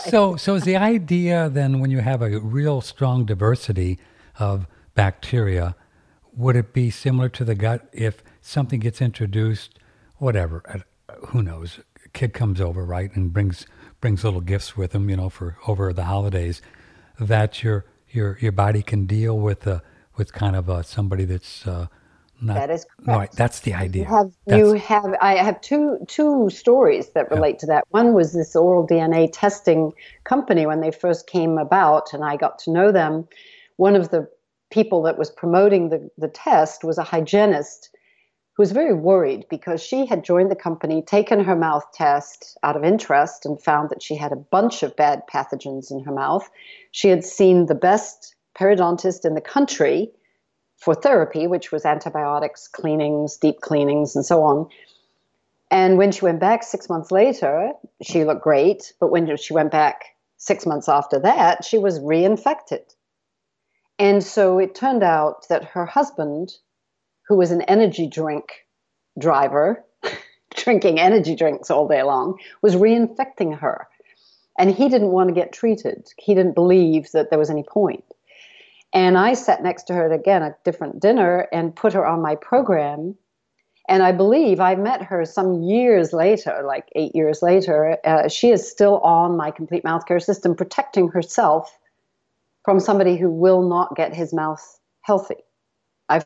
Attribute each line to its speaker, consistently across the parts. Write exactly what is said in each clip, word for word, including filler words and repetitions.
Speaker 1: So, so is the idea then when you have a real strong diversity of bacteria, would it be similar to the gut if something gets introduced, whatever, uh, who knows, a kid comes over, right, and brings brings little gifts with him, you know, for over the holidays, that your your your body can deal with uh, with kind of uh, somebody that's uh, not
Speaker 2: That is correct.
Speaker 1: right. That's the
Speaker 2: You
Speaker 1: idea.
Speaker 2: have you
Speaker 1: That's
Speaker 2: have I have two two stories that
Speaker 1: yeah.
Speaker 2: relate to that. One was this oral D N A testing company when they first came about, and I got to know them. One of the people that was promoting the, the test was a hygienist who was very worried because she had joined the company, taken her mouth test out of interest, and found that she had a bunch of bad pathogens in her mouth. She had seen the best periodontist in the country for therapy, which was antibiotics, cleanings, deep cleanings, and so on. And when she went back six months later, she looked great. But when she went back six months after that, she was reinfected. And so it turned out that her husband, who was an energy drink driver, drinking energy drinks all day long, was reinfecting her. And he didn't want to get treated. He didn't believe that there was any point. And I sat next to her at, again, a different dinner and put her on my program. And I believe I met her some years later, like eight years later. Uh, she is still on my complete mouth care system, protecting herself from somebody who will not get his mouth healthy. I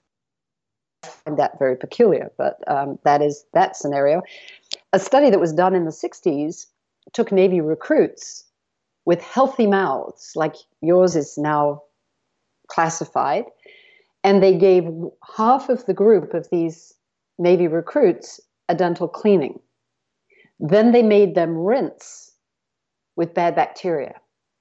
Speaker 2: find that very peculiar, but um, that is that scenario. A study that was done in the sixties took Navy recruits with healthy mouths, like yours is now classified, and they gave half of the group of these Navy recruits a dental cleaning. Then they made them rinse with bad bacteria.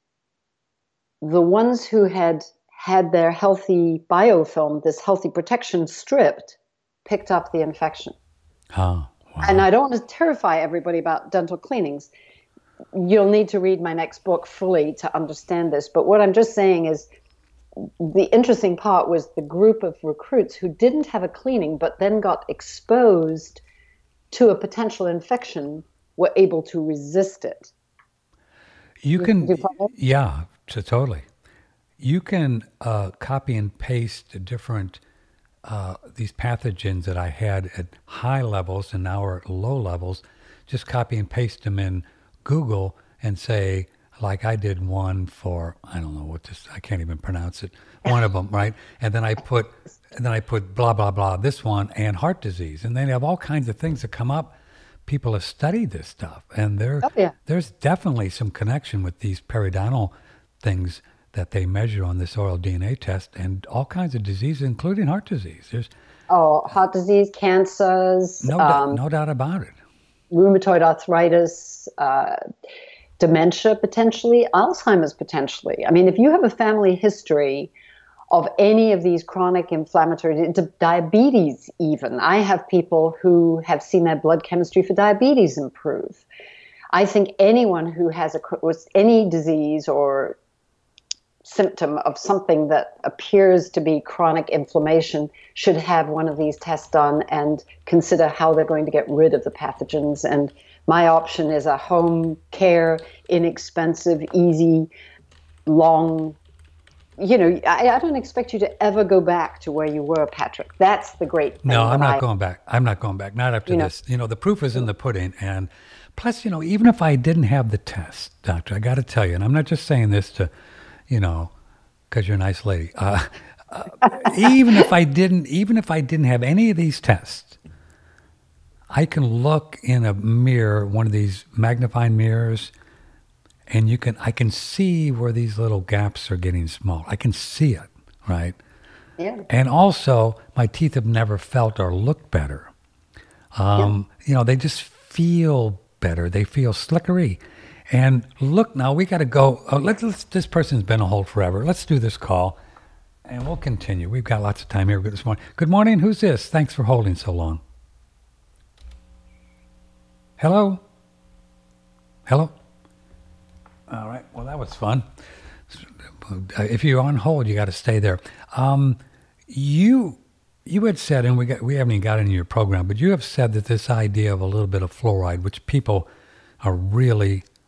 Speaker 2: The ones who had had their healthy biofilm, this healthy protection stripped, picked up the infection.
Speaker 1: Oh, wow.
Speaker 2: And I don't want to terrify everybody about dental cleanings. You'll need to read my next book fully to understand this. But what I'm just saying is the interesting part was the group of recruits who didn't have a cleaning but then got exposed to a potential infection were able to resist it.
Speaker 1: You can,
Speaker 2: Do you follow?
Speaker 1: yeah, t- totally. You can uh, copy and paste different, uh, these pathogens that I had at high levels and now are at low levels, just copy and paste them in Google and say, like I did one for, I don't know what this, I can't even pronounce it, one of them, right? And then I put, and then I put blah, blah, blah, this one and heart disease. And then they have all kinds of things that come up. People have studied this stuff, and there,
Speaker 2: Oh, yeah.
Speaker 1: there's definitely some connection with these periodontal things that they measure on this oral D N A test, and all kinds of diseases, including heart disease. There's
Speaker 2: Oh, heart disease, cancers,
Speaker 1: no,
Speaker 2: um,
Speaker 1: doubt, no doubt about it.
Speaker 2: rheumatoid arthritis, uh, dementia potentially, Alzheimer's potentially. I mean, if you have a family history of any of these chronic inflammatory, diabetes even. I have people who have seen their blood chemistry for diabetes improve. I think anyone who has a, any disease or symptom of something that appears to be chronic inflammation should have one of these tests done and consider how they're going to get rid of the pathogens. And my option is a home care, inexpensive, easy, long, you know, I, I don't expect you to ever go back to where you were, Patrick. That's the great thing.
Speaker 1: No, I'm not
Speaker 2: I,
Speaker 1: going back. I'm not going back. Not after
Speaker 2: You know.
Speaker 1: this. You know, the proof is in the pudding. And plus, you know, even if I didn't have the test, doctor, I got to tell you, and I'm not just saying this to, you know, because you're a nice lady. Uh, uh, even if I didn't, even if I didn't have any of these tests, I can look in a mirror, one of these magnifying mirrors, and you can, I can see where these little gaps are getting small. I can see it, right?
Speaker 2: Yeah.
Speaker 1: And also, my teeth have never felt or looked better. Um, yeah. You know, they just feel better. They feel slickery. And look, now we got to go. Uh, let, let's. This person's been on hold forever. Let's do this call, and we'll continue. We've got lots of time here this morning. Good morning. Who's this? Thanks for holding so long. Hello? Hello? All right. Well, that was fun. If you're on hold, you got to stay there. Um, you you had said, and we got, we haven't even got into your program, but you have said that this idea of a little bit of fluoride, which people are really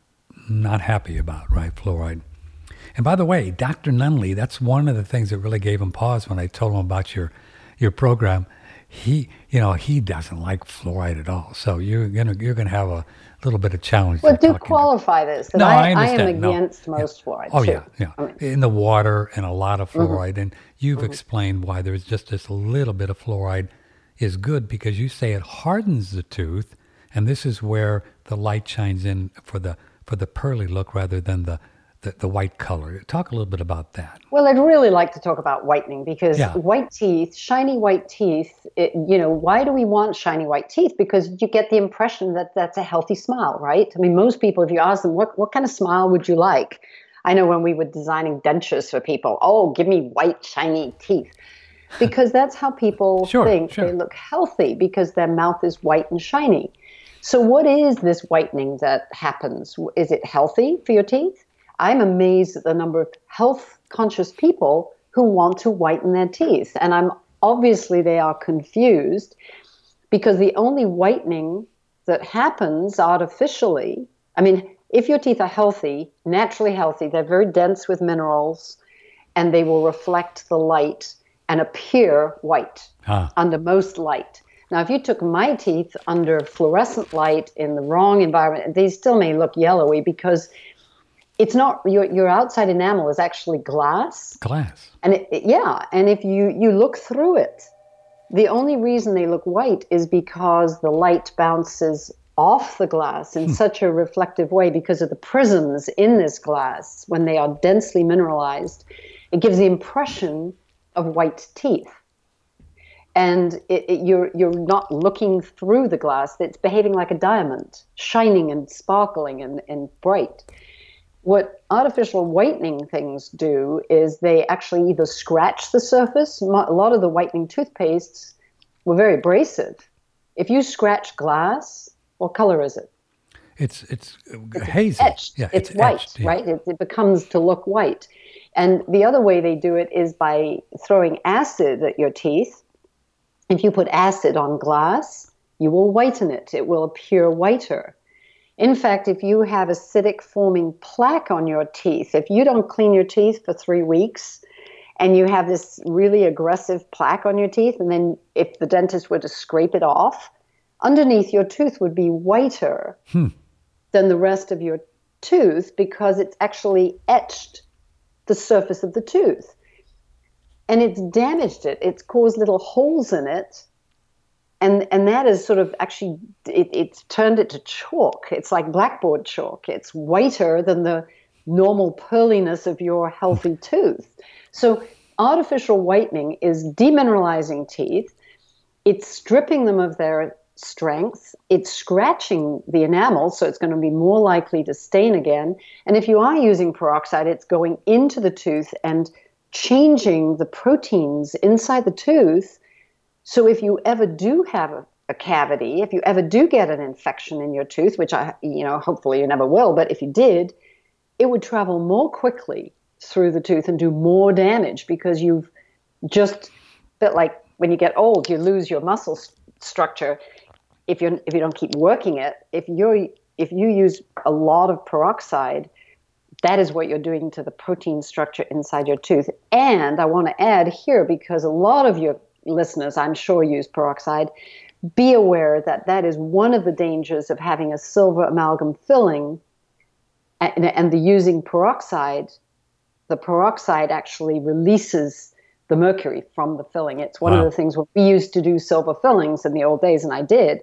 Speaker 1: not happy about, right? Fluoride. And by the way, Doctor Nunley, that's one of the things that really gave him pause when I told him about your your program. He, you know, he doesn't like fluoride at all. So you're gonna you're gonna have a little bit of challenge.
Speaker 2: Well, do
Speaker 1: talking
Speaker 2: qualify this. That
Speaker 1: No,
Speaker 2: I,
Speaker 1: I
Speaker 2: I am
Speaker 1: understand. No.
Speaker 2: against most
Speaker 1: Yeah.
Speaker 2: fluoride.
Speaker 1: Oh
Speaker 2: too.
Speaker 1: yeah, yeah.
Speaker 2: I mean,
Speaker 1: In the water and a lot of fluoride, and you've
Speaker 2: Mhm.
Speaker 1: explained why there's just this little bit of fluoride is good because you say it hardens the tooth, and this is where the light shines in for the for the pearly look rather than the the, the white color. Talk a little bit about that.
Speaker 2: Well, I'd really like to talk about whitening because
Speaker 1: Yeah.
Speaker 2: white teeth, shiny white teeth, it, you know, why do we want shiny white teeth? Because you get the impression that that's a healthy smile, right? I mean, most people, if you ask them, what, what kind of smile would you like? I know when we were designing dentures for people, oh, give me white, shiny teeth. Because that's how people
Speaker 1: Sure,
Speaker 2: think
Speaker 1: sure.
Speaker 2: they look healthy because their mouth is white and shiny. So what is this whitening that happens? Is it healthy for your teeth? I'm amazed at the number of health conscious people who want to whiten their teeth. And I'm obviously they are confused because the only whitening that happens artificially, I mean, if your teeth are healthy, naturally healthy, they're very dense with minerals and they will reflect the light and appear white
Speaker 1: Huh.
Speaker 2: under most light. Now, if you took my teeth under fluorescent light in the wrong environment, they still may look yellowy because it's not your your outside enamel is actually glass,
Speaker 1: Glass.
Speaker 2: and it, it- yeah, and if you you look through it, the only reason they look white is because the light bounces off the glass in such a reflective way because of the prisms in this glass when they are densely mineralized. It gives the impression of white teeth. And it, it, you're you're not looking through the glass. It's behaving like a diamond, shining and sparkling and, and bright. What artificial whitening things do is they actually either scratch the surface. Mo- A lot of the whitening toothpastes were very abrasive. If you scratch glass, what color is it?
Speaker 1: It's it's, hazy.
Speaker 2: Etched.
Speaker 1: Yeah,
Speaker 2: it's,
Speaker 1: it's
Speaker 2: white,
Speaker 1: etched, yeah.
Speaker 2: right? It, it becomes to look white. And the other way they do it is by throwing acid at your teeth. If you put acid on glass, you will whiten it. It will appear whiter. In fact, if you have acidic forming plaque on your teeth, if you don't clean your teeth for three weeks and you have this really aggressive plaque on your teeth, and then if the dentist were to scrape it off, underneath your tooth would be whiter
Speaker 1: Hmm.
Speaker 2: than the rest of your tooth because it's actually etched the surface of the tooth. And it's damaged it. It's caused little holes in it. And and that is sort of actually, it, it's turned it to chalk. It's like blackboard chalk. It's whiter than the normal pearliness of your healthy tooth. So artificial whitening is demineralizing teeth. It's stripping them of their strength. It's scratching the enamel, so it's going to be more likely to stain again. And if you are using peroxide, it's going into the tooth and changing the proteins inside the tooth. So if you ever do have a, a cavity, if you ever do get an infection in your tooth, which I, you know, hopefully you never will, but if you did, it would travel more quickly through the tooth and do more damage because you've just, bit like when you get old, you lose your muscle st- structure. If you if you don't keep working it, if you're if you use a lot of peroxide, that is what you're doing to the protein structure inside your tooth. And I want to add here, because a lot of your listeners, I'm sure, use peroxide, be aware that that is one of the dangers of having a silver amalgam filling and, and the using peroxide. The peroxide actually releases the mercury from the filling. It's one
Speaker 1: Wow.
Speaker 2: of the things when we used to do silver fillings in the old days, and I did,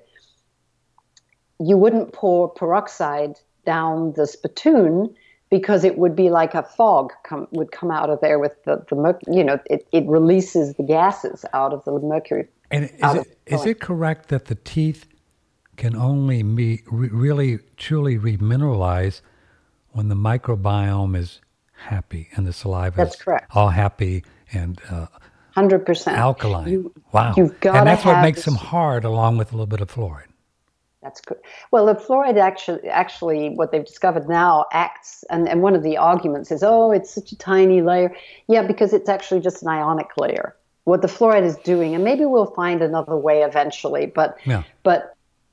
Speaker 2: you wouldn't pour peroxide down the spittoon because it would be like a fog come, would come out of there with the, the mercury. You know, it, it releases the gases out of the mercury.
Speaker 1: And is
Speaker 2: out of
Speaker 1: it,
Speaker 2: the
Speaker 1: is
Speaker 2: filling.
Speaker 1: it correct that the teeth can only be re- really truly remineralize when the microbiome is happy and the saliva
Speaker 2: That's
Speaker 1: is
Speaker 2: correct.
Speaker 1: all happy and uh,
Speaker 2: one hundred percent.
Speaker 1: alkaline?
Speaker 2: You,
Speaker 1: Wow.
Speaker 2: You've got
Speaker 1: and
Speaker 2: to
Speaker 1: that's what
Speaker 2: have
Speaker 1: makes
Speaker 2: this-
Speaker 1: them hard along with a little bit of fluoride.
Speaker 2: That's good. Well, the fluoride actually, actually, what they've discovered now acts, and, and one of the arguments is, oh, it's such a tiny layer. Yeah, because it's actually just an ionic layer. What the fluoride is doing, and maybe we'll find another way eventually, but
Speaker 1: Yeah.
Speaker 2: but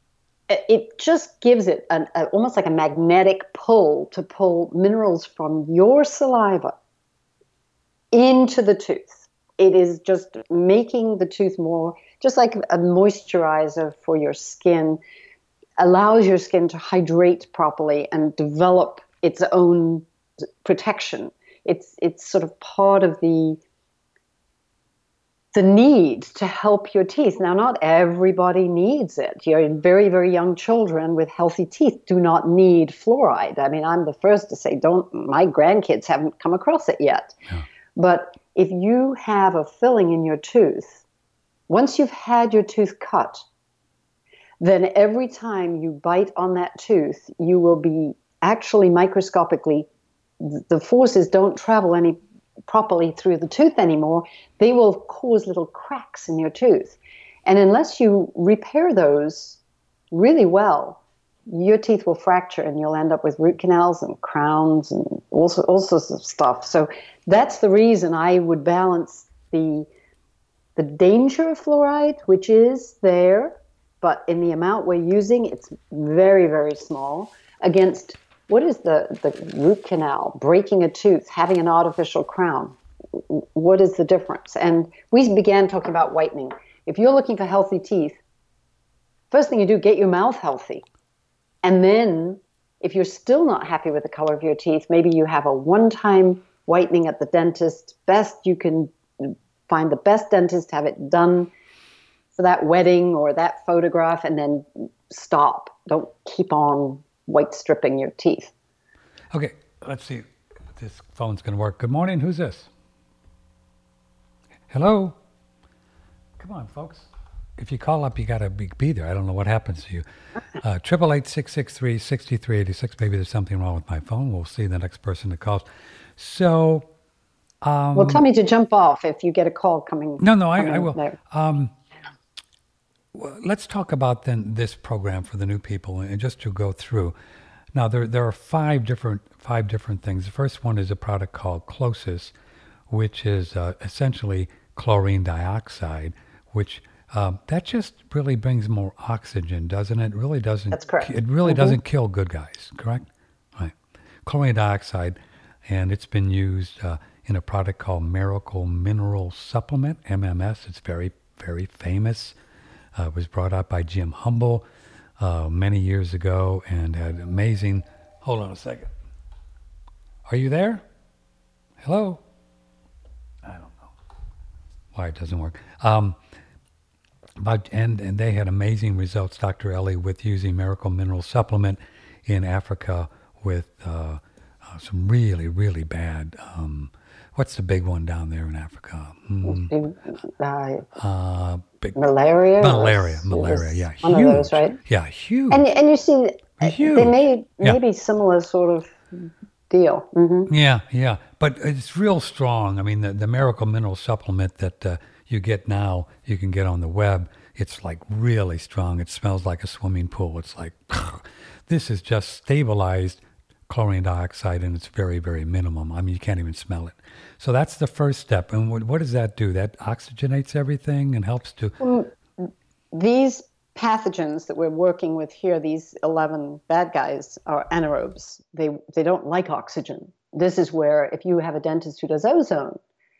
Speaker 2: it just gives it an, a, almost like a magnetic pull to pull minerals from your saliva into the tooth. It is just making the tooth more, just like a moisturizer for your skin, allows your skin to hydrate properly and develop its own protection. It's it's sort of part of the the need to help your teeth. Now, not everybody needs it. Your very, very young children with healthy teeth do not need fluoride. I mean, I'm the first to say, don't, my grandkids haven't come across it yet. Yeah. But if you have a filling in your tooth, once you've had your tooth cut, then every time you bite on that tooth, you will be actually microscopically, the forces don't travel any properly through the tooth anymore. They will cause little cracks in your tooth. And unless you repair those really well, your teeth will fracture and you'll end up with root canals and crowns and all, all sorts of stuff. So that's the reason I would balance the the danger of fluoride, which is there, but in the amount we're using, it's very, very small, against what is the, the root canal, breaking a tooth, having an artificial crown? What is the difference? And we began talking about whitening. If you're looking for healthy teeth, first thing you do, get your mouth healthy. And then if you're still not happy with the color of your teeth, maybe you have a one-time whitening at the dentist. Best you can find the best dentist, have it done for that wedding or that photograph, and then stop. Don't keep on white stripping your teeth.
Speaker 1: Okay, let's see if this phone's going to work. Good morning. Who's this? Hello? Come on, folks. If you call up, you got to be, be there. I don't know what happens to you. Uh, triple eight six six three six three eight six. Maybe there's something wrong with my phone. We'll see the next person that calls. So, um,
Speaker 2: well, tell me to jump off if you get a call coming.
Speaker 1: No, no, I, I will. Um, well, let's talk about then this program for the new people, and just to go through. Now, there there are five different five different things. The first one is a product called Closis, which is uh, essentially chlorine dioxide, which um, that just really brings more oxygen, doesn't it? It really doesn't.
Speaker 2: That's correct.
Speaker 1: It really
Speaker 2: mm-hmm.
Speaker 1: doesn't kill good guys, correct? Right. Chlorine dioxide, and it's been used uh, in a product called Miracle Mineral Supplement, M M S. It's very, very famous. Uh, it was brought out by Jim Humble uh, many years ago and had amazing... Hold on a second. Are you there? Hello? I don't know why it doesn't work. Um, but and, and they had amazing results, Doctor Ellie, with using Miracle Mineral Supplement in Africa with uh, uh, some really, really bad... Um, what's the big one down there in Africa? Mm.
Speaker 2: Uh,
Speaker 1: uh, big,
Speaker 2: malaria?
Speaker 1: Malaria, malaria, yeah.
Speaker 2: One
Speaker 1: huge.
Speaker 2: of those, right?
Speaker 1: Yeah, huge.
Speaker 2: And and you see,
Speaker 1: huge.
Speaker 2: they may maybe
Speaker 1: yeah.
Speaker 2: similar sort of deal. Mm-hmm.
Speaker 1: Yeah, yeah. But it's real strong. I mean, the, the Miracle Mineral Supplement that uh, you get now, you can get on the web. It's like really strong. It smells like a swimming pool. It's like, this is just stabilized chlorine dioxide, and it's very, very minimum. I mean, you can't even smell it. So that's the first step. And what, what does that do? That oxygenates everything and helps to...
Speaker 2: Well, these pathogens that we're working with here, these eleven bad guys, are anaerobes. They, they don't like oxygen. This is where, if you have a dentist who does ozone,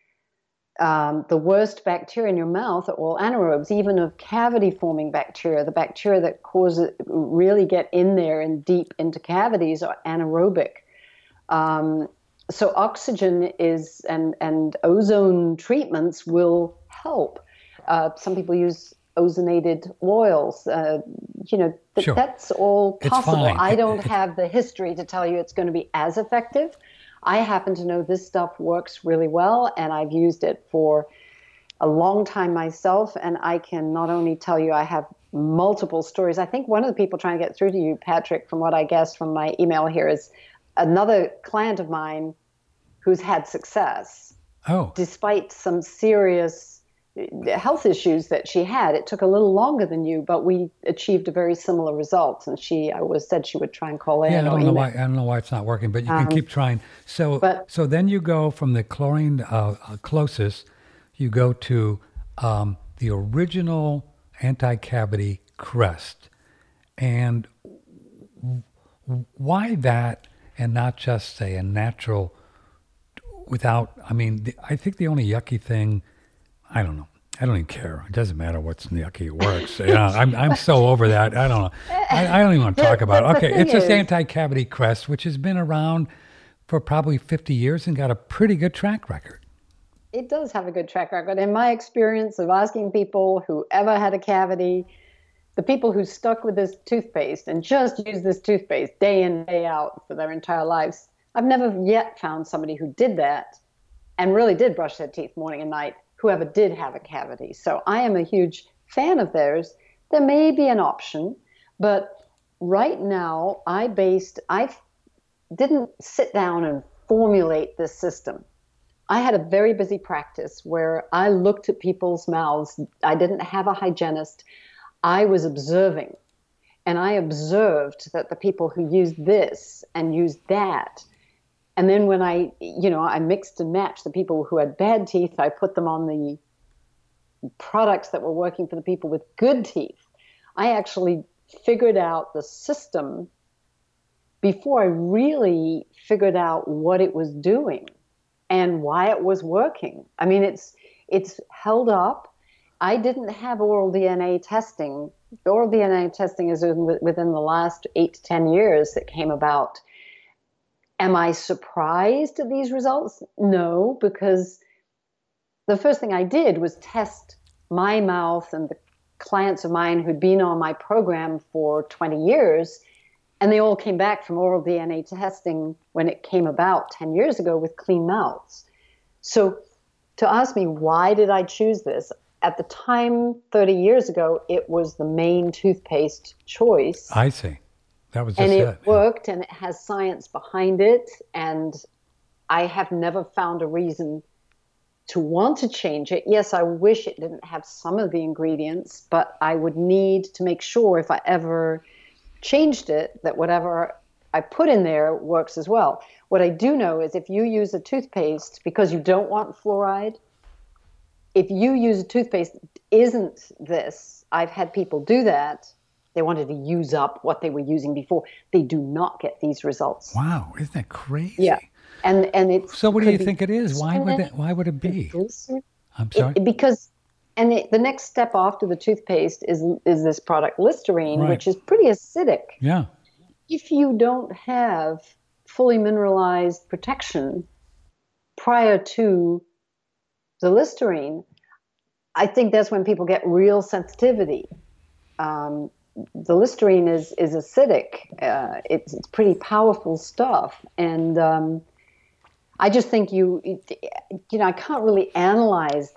Speaker 2: um, the worst bacteria in your mouth are all anaerobes, even of cavity-forming bacteria. The bacteria that cause it really get in there and deep into cavities are anaerobic. Um, so oxygen is and and ozone treatments will help. Uh, some people use ozonated oils. Uh, you know, th-
Speaker 1: sure.
Speaker 2: that's all possible.
Speaker 1: It's fine.
Speaker 2: I don't
Speaker 1: it, it,
Speaker 2: have the history to tell you it's going to be as effective. I happen to know this stuff works really well, and I've used it for a long time myself, and I can not only tell you I have multiple stories. I think one of the people trying to get through to you, Patrick, from what I guess from my email here, is another client of mine who's had success.
Speaker 1: Oh.
Speaker 2: Despite some serious health issues that she had. It took a little longer than you, but we achieved a very similar result. And she, I was said she would try and call in.
Speaker 1: Yeah, I don't know
Speaker 2: email.
Speaker 1: why. I don't know why it's not working, but you can
Speaker 2: Um,
Speaker 1: keep trying. So,
Speaker 2: but-
Speaker 1: so then you go from the chlorine uh, uh, Closis, you go to um, the original anti-cavity Crest, And why that and not just say a natural without, I mean, the, I think the only yucky thing, I don't know. I don't even care. It doesn't matter what's yucky. It works. You know, I'm I'm so over that. I don't know. I, I don't even want to talk about it. Okay, it's this anti-cavity crest, which has been around for probably fifty years and got a pretty good track record.
Speaker 2: It does have a good track record. In my experience of asking people who ever had a cavity, the people who stuck with this toothpaste and just used this toothpaste day in, day out for their entire lives, I've never yet found somebody who did that and really did brush their teeth morning and night, whoever did have a cavity. So I am a huge fan of theirs. There may be an option, but right now I based, I didn't sit down and formulate this system. I had a very busy practice where I looked at people's mouths. I didn't have a hygienist. I was observing, and I observed that the people who used this and used that, and then when I, you know, I mixed and matched the people who had bad teeth, I put them on the products that were working for the people with good teeth. I actually figured out the system before I really figured out what it was doing and why it was working. I mean, it's it's held up. I didn't have oral D N A testing. Oral D N A testing is within the last eight to ten years that came about. Am I surprised at these results? No, because the first thing I did was test my mouth and the clients of mine who'd been on my program for twenty years, and they all came back from oral D N A testing when it came about ten years ago with clean mouths. So to ask me, why did I choose this? At the time, thirty years ago, it was the main toothpaste choice.
Speaker 1: I see. That was just
Speaker 2: and it,
Speaker 1: it
Speaker 2: worked, and it has science behind it. And I have never found a reason to want to change it. Yes, I wish it didn't have some of the ingredients, but I would need to make sure if I ever changed it, that whatever I put in there works as well. What I do know is if you use a toothpaste because you don't want fluoride, if you use a toothpaste that isn't this, I've had people do that. They wanted to use up what they were using before. They do not get these results.
Speaker 1: Wow, isn't that crazy?
Speaker 2: Yeah, and and it's.
Speaker 1: So what do you think it is? Why would that? Why would it be? I'm sorry.
Speaker 2: It, because, and it, the next step after the toothpaste is is this product Listerine, right, which is pretty acidic.
Speaker 1: Yeah.
Speaker 2: If you don't have fully mineralized protection prior to the Listerine, I think that's when people get real sensitivity. Um, the Listerine is is acidic. Uh, it's it's pretty powerful stuff, and um, I just think you you know I can't really analyze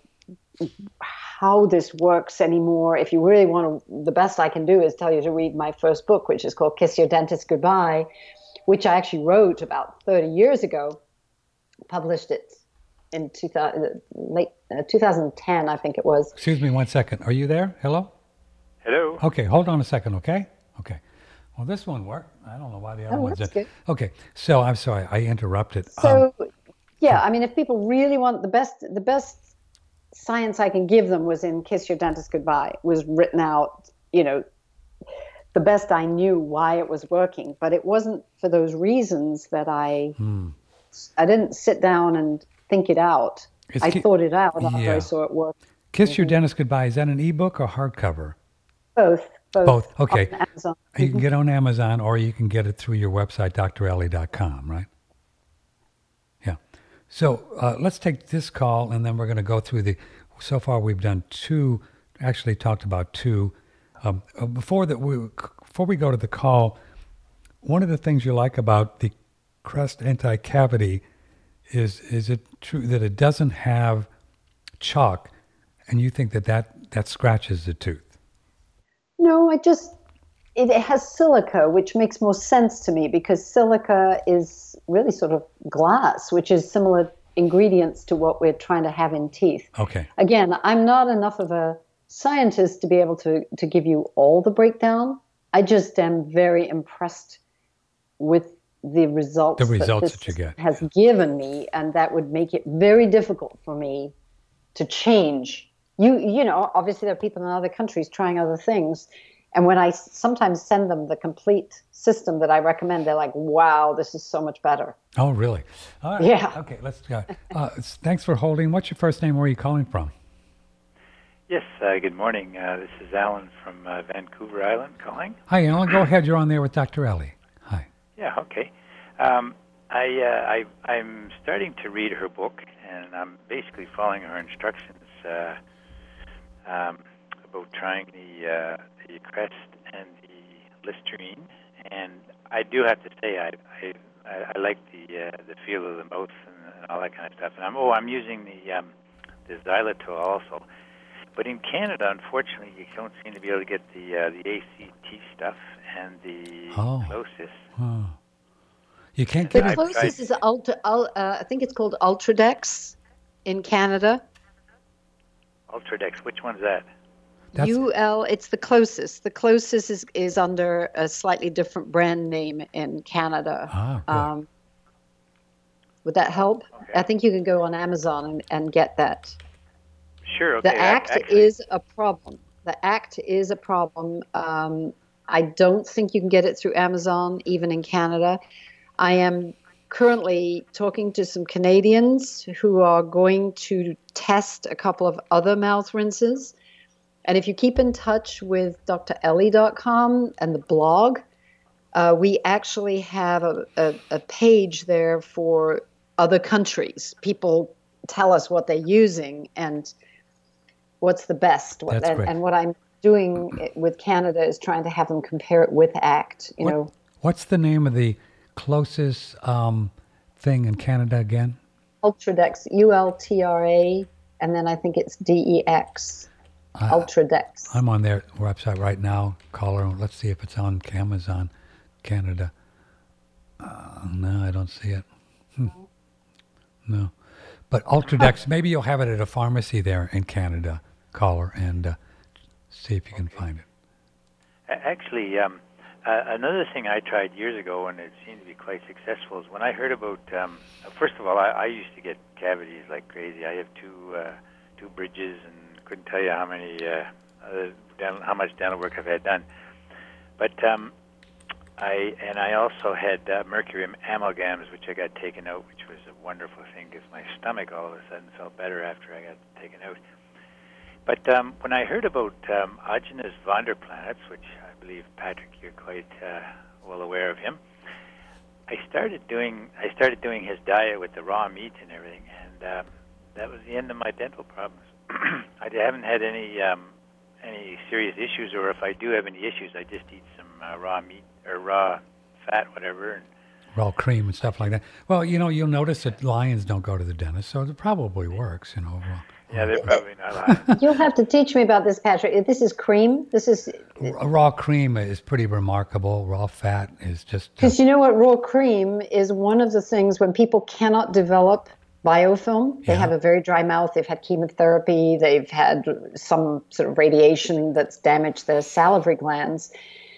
Speaker 2: how this works anymore. If you really want to, the best I can do is tell you to read my first book, which is called Kiss Your Dentist Goodbye, which I actually wrote about thirty years ago, published it in two thousand, late uh, two thousand ten, I think it was.
Speaker 1: Excuse me one second. Are you there? Hello?
Speaker 3: Hello.
Speaker 1: Okay, hold on a second, okay? Okay. Well, this one worked. I don't know why the other
Speaker 2: oh,
Speaker 1: one's
Speaker 2: that's
Speaker 1: did.
Speaker 2: Good.
Speaker 1: Okay, so I'm sorry, I interrupted.
Speaker 2: So,
Speaker 1: um,
Speaker 2: yeah, I mean, if people really want the best, the best science I can give them was in Kiss Your Dentist Goodbye. It was written out, you know, the best I knew why it was working, but it wasn't for those reasons that I, hmm. I didn't sit down and think it out. It's I ki- thought it out after yeah. I saw it work.
Speaker 1: Kiss mm-hmm. Your Dentist Goodbye, is that an ebook or hardcover?
Speaker 2: Both. Both.
Speaker 1: Both. Okay.
Speaker 2: On Amazon.
Speaker 1: You can get on Amazon, or you can get it through your website, d r ellie dot com, right? Yeah. So uh, let's take this call, and then we're going to go through the. So far, we've done two. Actually, talked about two. Um, before that, we before we go to the call, one of the things you like about the Crest Anti-Cavity is is it true that it doesn't have chalk, and you think that that, that scratches the tooth?
Speaker 2: No, I just, it, it has silica, which makes more sense to me because silica is really sort of glass, which is similar ingredients to what we're trying to have in teeth.
Speaker 1: Okay.
Speaker 2: Again, I'm not enough of a scientist to be able to, to give you all the breakdown. I just am very impressed with the results,
Speaker 1: the results
Speaker 2: that,
Speaker 1: that you get
Speaker 2: has given me, and that would make it very difficult for me to change. You you know, obviously there are people in other countries trying other things. And when I sometimes send them the complete system that I recommend, they're like, wow, this is so much better.
Speaker 1: Oh, really? All right.
Speaker 2: Yeah.
Speaker 1: Okay, let's go. Uh, thanks for holding. What's your first name? Where are you calling from?
Speaker 3: Yes, uh, good morning. Uh, this is Alan from uh, Vancouver Island calling.
Speaker 1: Hi, Alan. Go ahead. You're on there with Doctor Ellie. Hi.
Speaker 3: Yeah, okay. Um, I, uh, I, I'm starting to read her book, and I'm basically following her instructions uh, um, about trying the, uh, the Crest and the Listerine. And I do have to say, I, I, I like the uh, the feel of the mouth and, and all that kind of stuff. And I'm oh, I'm using the um, the xylitol also. But in Canada, unfortunately, you don't seem to be able to get the uh, the A C T stuff and the
Speaker 1: oh.
Speaker 3: Closis.
Speaker 1: Oh. You can't
Speaker 2: The
Speaker 1: get
Speaker 2: Closis is ultra. Uh, I think it's called Ultradex in Canada.
Speaker 3: Ultradex. Which one's that?
Speaker 1: That's,
Speaker 2: U L. It's the Closis. The Closis is is under a slightly different brand name in Canada.
Speaker 1: Ah, good.
Speaker 2: Um, would that help?
Speaker 3: Okay.
Speaker 2: I think you can go on Amazon and, and get that.
Speaker 3: Sure. Okay.
Speaker 2: The Act
Speaker 3: Actually,
Speaker 2: is a problem. The Act is a problem. Um, I don't think you can get it through Amazon, even in Canada. I am currently talking to some Canadians who are going to test a couple of other mouth rinses. And if you keep in touch with D R ellie dot com and the blog, uh, we actually have a, a, a page there for other countries. People tell us what they're using and what's the best.
Speaker 1: That's
Speaker 2: and,
Speaker 1: great.
Speaker 2: and what I'm doing with Canada is trying to have them compare it with ACT. You
Speaker 1: what,
Speaker 2: know,
Speaker 1: what's the name of the closest um, thing in Canada again?
Speaker 2: Ultradex, U L T R A, and then I think it's D E X.
Speaker 1: Uh,
Speaker 2: Ultradex.
Speaker 1: I'm on their website right now. Caller, let's see if it's on Amazon Canada. Uh, no, I don't see it. Hmm. No. But Ultradex, maybe you'll have it at a pharmacy there in Canada, caller, and uh, see if you can find it.
Speaker 3: Actually, um, uh, another thing I tried years ago, and it seemed to be quite successful, is when I heard about, um, first of all, I, I used to get cavities like crazy. I have two uh, two bridges, and couldn't tell you how many, uh, uh, dental, how much dental work I've had done. But um, I and I also had uh, mercury amalgams, which I got taken out, which was a wonderful thing because my stomach all of a sudden felt better after I got taken out. But um, when I heard about um, Agenus Vonderplanitz, which I believe, Patrick, you're quite uh, well aware of him, I started doing I started doing his diet with the raw meat and everything, and um, that was the end of my dental problems. I haven't had any um, any serious issues, or if I do have any issues, I just eat some uh, raw meat or raw fat, whatever. And
Speaker 1: Raw cream and stuff like that. Well, you know, you'll notice that lions don't go to the dentist, so it probably works, you know. Overall.
Speaker 3: Yeah, they're probably not lying.
Speaker 2: You'll have to teach me about this, Patrick. This is cream. This is
Speaker 1: R- raw cream is pretty remarkable. Raw fat is just...
Speaker 2: because uh, you know what? Raw cream is one of the things when people cannot develop biofilm. They
Speaker 1: Yeah.
Speaker 2: have a very dry mouth. They've had chemotherapy. They've had some sort of radiation that's damaged their salivary glands.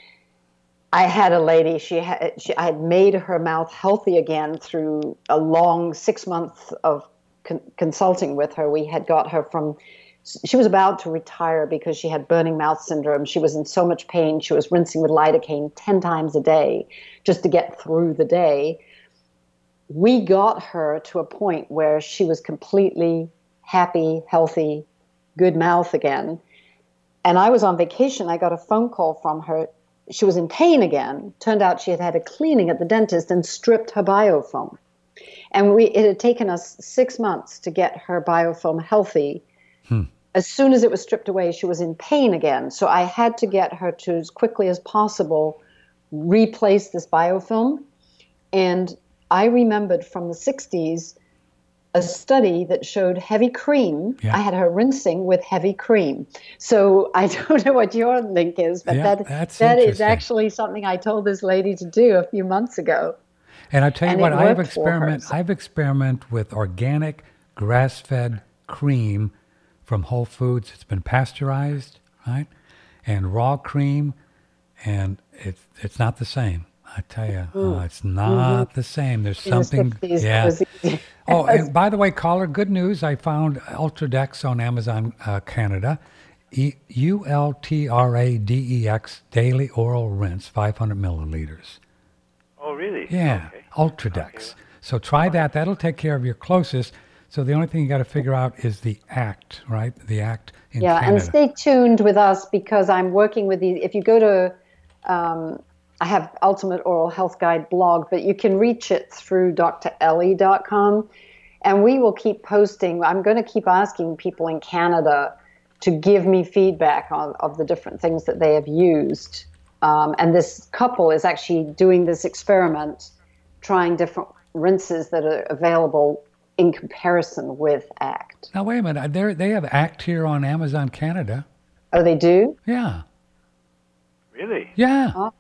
Speaker 2: I had a lady, she had, she, I had made her mouth healthy again through a long six months of con- consulting with her. We had got her from, she was about to retire because she had burning mouth syndrome. She was in so much pain. She was rinsing with lidocaine ten times a day just to get through the day. We got her to a point where she was completely happy, healthy, good mouth again. And I was on vacation. I got a phone call from her. She was in pain again. Turned out she had had a cleaning at the dentist and stripped her biofilm. And we it had taken us six months to get her biofilm healthy. Hmm. As soon as it was stripped away, she was in pain again. So I had to get her to, as quickly as possible, replace this biofilm. And I remembered from the sixties a study that showed heavy cream.
Speaker 1: Yeah.
Speaker 2: I had her rinsing with heavy cream. So I don't know what your link is, but
Speaker 1: Yeah,
Speaker 2: that
Speaker 1: that's
Speaker 2: that is
Speaker 1: interesting.
Speaker 2: actually something I told this lady to do a few months ago.
Speaker 1: And I tell you
Speaker 2: And
Speaker 1: what,
Speaker 2: it
Speaker 1: I've
Speaker 2: worked for her,
Speaker 1: experiment.
Speaker 2: so-
Speaker 1: I've experiment with organic grass-fed cream from Whole Foods. It's been pasteurized, right? And raw cream, and it's it's not the same. I tell you, uh, it's not
Speaker 2: Mm-hmm.
Speaker 1: the same. There's
Speaker 2: In the
Speaker 1: something.
Speaker 2: sixties,
Speaker 1: Yeah.
Speaker 2: it was easy.
Speaker 1: Oh, and by the way, caller, good news. I found Ultradex on Amazon uh, Canada. E- U L T R A D E X Daily Oral Rinse, five hundred milliliters.
Speaker 3: Oh, really?
Speaker 1: Yeah,
Speaker 3: Okay.
Speaker 1: Ultradex.
Speaker 3: Okay.
Speaker 1: So try that. That'll take care of your closest. So the only thing you got to figure out is the ACT, right? The ACT in
Speaker 2: yeah,
Speaker 1: Canada.
Speaker 2: and stay tuned with us because I'm working with these. If you go to, um, I have Ultimate Oral Health Guide blog, but you can reach it through D R ellie dot com. And we will keep posting. I'm going to keep asking people in Canada to give me feedback on of the different things that they have used. Um, and this couple is actually doing this experiment, trying different rinses that are available in comparison with ACT.
Speaker 1: Now, wait a minute. They're, they have ACT here on Amazon Canada.
Speaker 2: Oh, they do?
Speaker 1: Yeah.
Speaker 3: Really?
Speaker 1: Yeah.
Speaker 2: Oh,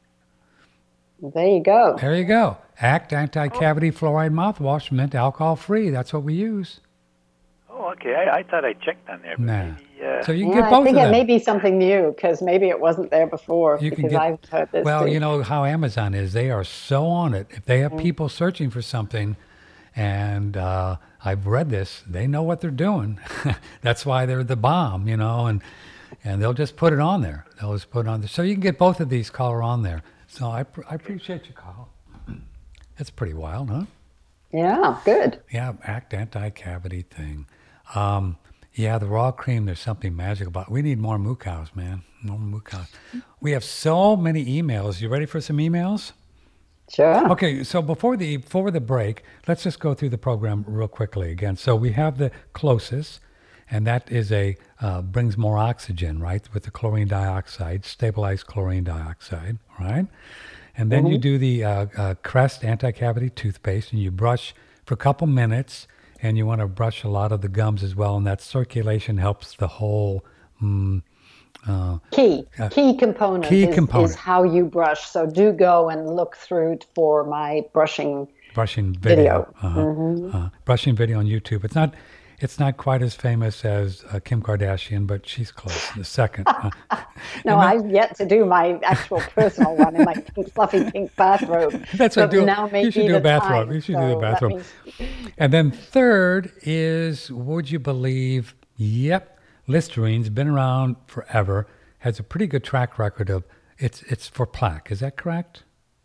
Speaker 2: there you go.
Speaker 1: There you go. ACT Anti-Cavity Fluoride Mouthwash, mint alcohol-free. That's what we use.
Speaker 3: Oh, okay. I, I thought I checked on there, but
Speaker 1: Nah.
Speaker 3: maybe... Uh,
Speaker 1: So you can
Speaker 2: Yeah,
Speaker 1: get both
Speaker 2: I think
Speaker 1: of
Speaker 2: it
Speaker 1: them.
Speaker 2: may be something new because maybe it wasn't there before.
Speaker 1: You can
Speaker 2: because
Speaker 1: get-
Speaker 2: I've heard this
Speaker 1: Well,
Speaker 2: too.
Speaker 1: you know how Amazon is. They are so on it. If they have
Speaker 2: Mm.
Speaker 1: people searching for something, and uh, I've read this, they know what they're doing. That's why they're the bomb, you know, and and they'll just put it on there. They'll just put it on there. So you can get both of these color on there. So I, pr- I appreciate you, Carl. That's pretty wild, huh?
Speaker 2: Yeah, good.
Speaker 1: Yeah, ACT anti-cavity thing. Um, yeah, the raw cream, there's something magic about it. We need more moo cows, man. More moo cows. We have so many emails. You ready for some emails?
Speaker 2: Sure.
Speaker 1: Okay, so before the before the break, let's just go through the program real quickly again. So we have the closest, and that is a uh, brings more oxygen, right, with the chlorine dioxide, stabilized chlorine dioxide, right? And then you do the uh, uh, Crest anti-cavity toothpaste, and you brush for a couple minutes, and you want to brush a lot of the gums as well, and that circulation helps the whole. Mm, uh,
Speaker 2: Key, key component,
Speaker 1: key
Speaker 2: is,
Speaker 1: component.
Speaker 2: is how you brush. So do go and look through it for my brushing.
Speaker 1: brushing video,
Speaker 2: Video.
Speaker 1: Uh-huh. Uh, brushing video on YouTube. It's not, it's not quite as famous as uh, Kim Kardashian, but she's close. The second. Uh,
Speaker 2: No, I've yet to do my actual personal one in my pink, fluffy pink bathrobe.
Speaker 1: That's what
Speaker 2: But
Speaker 1: do.
Speaker 2: now may
Speaker 1: You should
Speaker 2: be
Speaker 1: do a
Speaker 2: the
Speaker 1: bathrobe.
Speaker 2: time,
Speaker 1: You should do
Speaker 2: so
Speaker 1: a
Speaker 2: that
Speaker 1: bathrobe.
Speaker 2: means-
Speaker 1: And then third is, would you believe? Yep, Listerine's been around forever. Has a pretty good track record of. It's it's for plaque. Is that correct?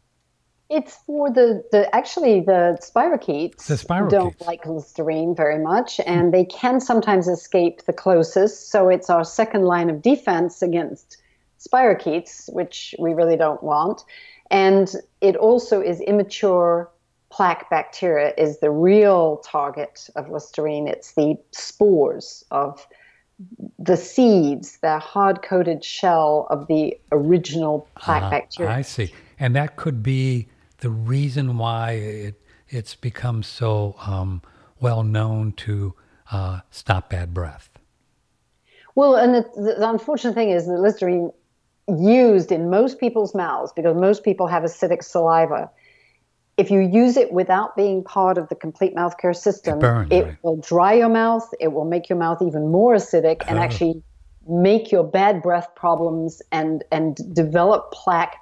Speaker 2: It's for the, the actually the spirochetes,
Speaker 1: The spirochetes.
Speaker 2: don't like Listerine very much, and they can sometimes escape the closest. So it's our second line of defense against spirochetes, which we really don't want. And it also is immature plaque bacteria is the real target of Listerine. It's the spores of the seeds, the hard-coated shell of the original plaque
Speaker 1: Uh,
Speaker 2: bacteria.
Speaker 1: I see, and that could be the reason why it it's become so um, well known to uh, stop bad breath.
Speaker 2: Well, and the, the unfortunate thing is that Listerine used in most people's mouths, because most people have acidic saliva, if you use it without being part of the complete mouth care system,
Speaker 1: It burns,
Speaker 2: it
Speaker 1: right?
Speaker 2: will dry your mouth, it will make your mouth even more acidic, and
Speaker 1: Oh.
Speaker 2: actually make your bad breath problems and, and develop plaque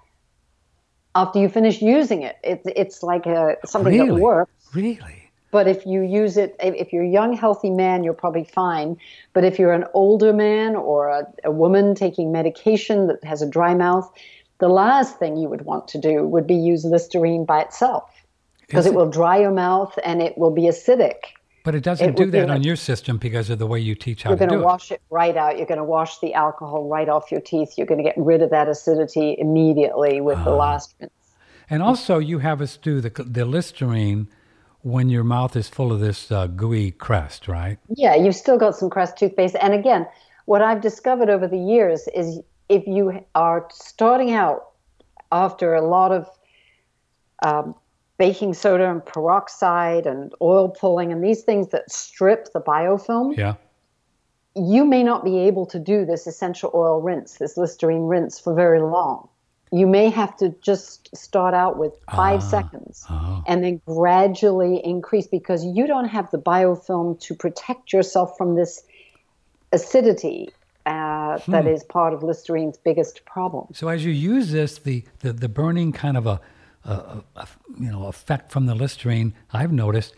Speaker 2: after you finish using it. it it's like a, something that
Speaker 1: Really?
Speaker 2: works.
Speaker 1: Really?
Speaker 2: But if you use it, if if you're a young, healthy man, you're probably fine. But if you're an older man or a, a woman taking medication that has a dry mouth, the last thing you would want to do would be use Listerine by itself, because
Speaker 1: Is
Speaker 2: it
Speaker 1: it-
Speaker 2: will dry your mouth and it will be acidic.
Speaker 1: But it doesn't
Speaker 2: It
Speaker 1: do
Speaker 2: would be
Speaker 1: that on
Speaker 2: like-
Speaker 1: your system because of the way you teach how
Speaker 2: You're
Speaker 1: to
Speaker 2: going
Speaker 1: do
Speaker 2: to
Speaker 1: it.
Speaker 2: wash it right out. You're going to wash the alcohol right off your teeth. You're going to get rid of that acidity immediately with
Speaker 1: Ah.
Speaker 2: the last rinse.
Speaker 1: And also, you have us do the the Listerine when your mouth is full of this uh, gooey crest, right?
Speaker 2: Yeah, you've still got some Crest toothpaste. And again, what I've discovered over the years is if you are starting out after a lot of um, baking soda and peroxide and oil pulling and these things that strip the biofilm,
Speaker 1: Yeah.
Speaker 2: you may not be able to do this essential oil rinse, this Listerine rinse, for very long. You may have to just start out with five
Speaker 1: Ah,
Speaker 2: seconds
Speaker 1: oh.
Speaker 2: and then gradually increase, because you don't have the biofilm to protect yourself from this acidity uh,
Speaker 1: Hmm.
Speaker 2: that is part of Listerine's biggest problem.
Speaker 1: So as you use this, the, the, the burning kind of a, a, a, a you know effect from the Listerine, I've noticed,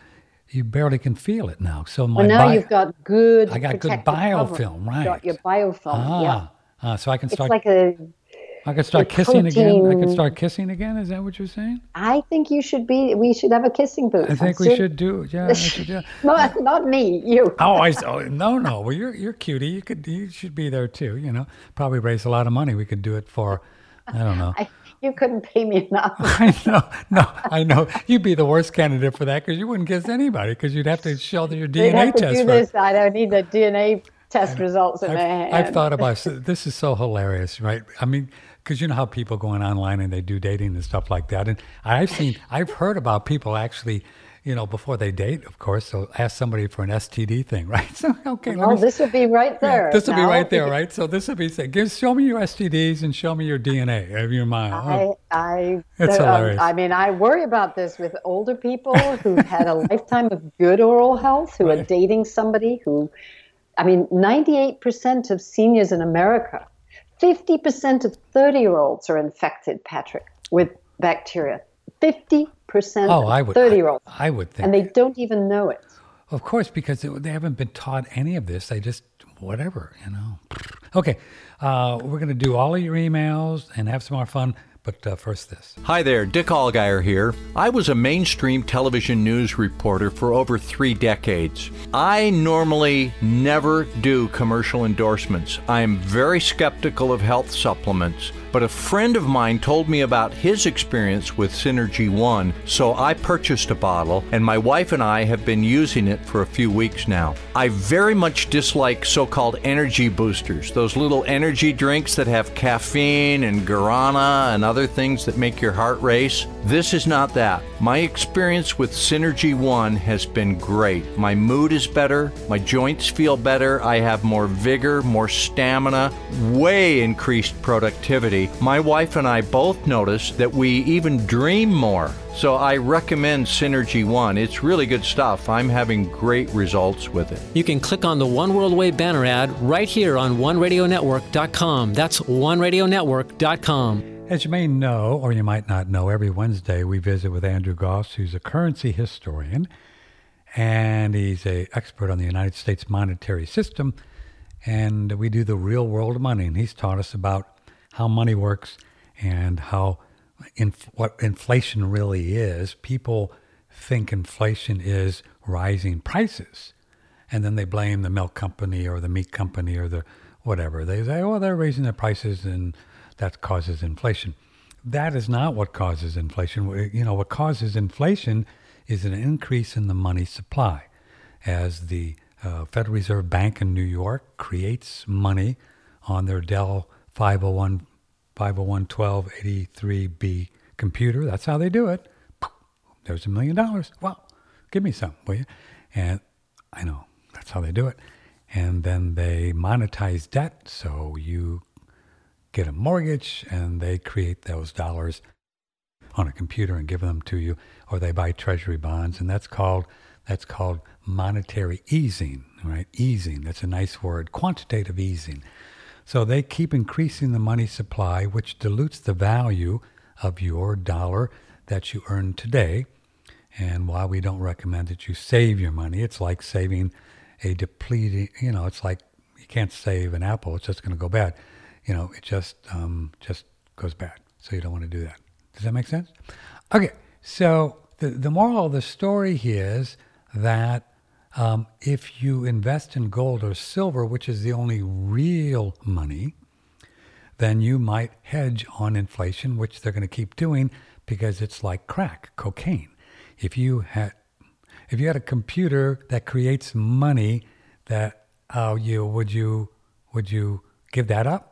Speaker 1: you barely can feel it now. So my
Speaker 2: well, now
Speaker 1: bio,
Speaker 2: you've got good.
Speaker 1: I got good
Speaker 2: protective
Speaker 1: biofilm,
Speaker 2: covering.
Speaker 1: right?
Speaker 2: You've got your biofilm.
Speaker 1: ah,
Speaker 2: Yeah.
Speaker 1: ah, so I can
Speaker 2: It's
Speaker 1: start.
Speaker 2: like a.
Speaker 1: I can start
Speaker 2: a
Speaker 1: kissing again. I can
Speaker 2: protein-
Speaker 1: start kissing again. Is that what you're saying?
Speaker 2: I think you should be. We should have a kissing booth.
Speaker 1: I think
Speaker 2: I'm
Speaker 1: we
Speaker 2: ser-
Speaker 1: should do. Yeah, I should do.
Speaker 2: Not, not me. You.
Speaker 1: Oh, I oh, no, no. Well, you're you're cutie. You could you should be there too. You know, probably raise a lot of money. We could do it for. I don't know.
Speaker 2: I, you couldn't pay me enough.
Speaker 1: I know, no, I know. You'd be the worst candidate for that because you wouldn't kiss anybody because you'd have to show your D
Speaker 2: They'd
Speaker 1: N A
Speaker 2: have to
Speaker 1: test.
Speaker 2: do
Speaker 1: for-
Speaker 2: this. I don't need the D N A test results in
Speaker 1: I've,
Speaker 2: their hand.
Speaker 1: I've thought about this. Is so hilarious, right? I mean, because you know how people go on online and they do dating and stuff like that, and I've seen, I've heard about people actually, you know, before they date, of course, they'll ask somebody for an S T D thing, right? So okay, let
Speaker 2: Well,
Speaker 1: me.
Speaker 2: this would be right there.
Speaker 1: This will be
Speaker 2: now.
Speaker 1: right there, right? So this will be say, give, show me your S T Ds and show me your D N A of your mind.
Speaker 2: I, I,
Speaker 1: It's
Speaker 2: um,
Speaker 1: hilarious.
Speaker 2: I mean, I worry about this with older people who've had a lifetime of good oral health, who are
Speaker 1: Right.
Speaker 2: dating somebody who, I mean, ninety-eight percent of seniors in America, fifty percent of thirty-year-olds are infected, Patrick, with bacteria. fifty percent
Speaker 1: Oh, I
Speaker 2: of
Speaker 1: would.
Speaker 2: thirty-year-olds.
Speaker 1: I, I would think.
Speaker 2: And they don't even know it.
Speaker 1: Of course, because it, they haven't been taught any of this. They just, whatever, you know. Okay, uh, we're going to do all of your emails and have some more fun, but uh, first this.
Speaker 4: Hi there, Dick Allgeier here. I was a mainstream television news reporter for over three decades. I normally never do commercial endorsements. I am very skeptical of health supplements, but a friend of mine told me about his experience with Synergy One, so I purchased a bottle, and my wife and I have been using it for a few weeks now. I very much dislike so-called energy boosters, those little energy drinks that have caffeine and guarana and other things that make your heart race. This is not that. My experience with Synergy One has been great. My mood is better, my joints feel better, I have more vigor, more stamina, way increased productivity. My wife and I both noticed that we even dream more. So I recommend Synergy One. It's really good stuff. I'm having great results with it.
Speaker 5: You can click on the One World Way banner ad right here on one radio network dot com. That's one radio network dot com.
Speaker 1: As you may know, or you might not know, every Wednesday we visit with Andrew Goss, who's a currency historian, and he's an expert on the United States monetary system, and we do the real world of money, and he's taught us about how money works and how inf- what inflation really is. People think inflation is rising prices, and then they blame the milk company or the meat company or the whatever. They say, oh, they're raising their prices and that causes inflation. That is not what causes inflation. You know, what causes inflation is an increase in the money supply. As the uh, Federal Reserve Bank in New York creates money on their Dell five oh one twelve eighty-three B computer, that's how they do it. There's a million dollars. Well, give me some, will you? And I know, that's how they do it. And then they monetize debt, so you get a mortgage and they create those dollars on a computer and give them to you, or they buy treasury bonds, and that's called that's called monetary easing, right? Easing, that's a nice word, quantitative easing. So they keep increasing the money supply, which dilutes the value of your dollar that you earn today. And while we don't recommend that you save your money, it's like saving a depleting, you know, it's like you can't save an apple, it's just going to go bad. You know, it just um, just goes bad. So you don't want to do that. Does that make sense? Okay, so the, the moral of the story is that um, if you invest in gold or silver, which is the only real money, then you might hedge on inflation, which they're going to keep doing because it's like crack, cocaine. If you had if you had a computer that creates money, that uh, you would you would you give that up?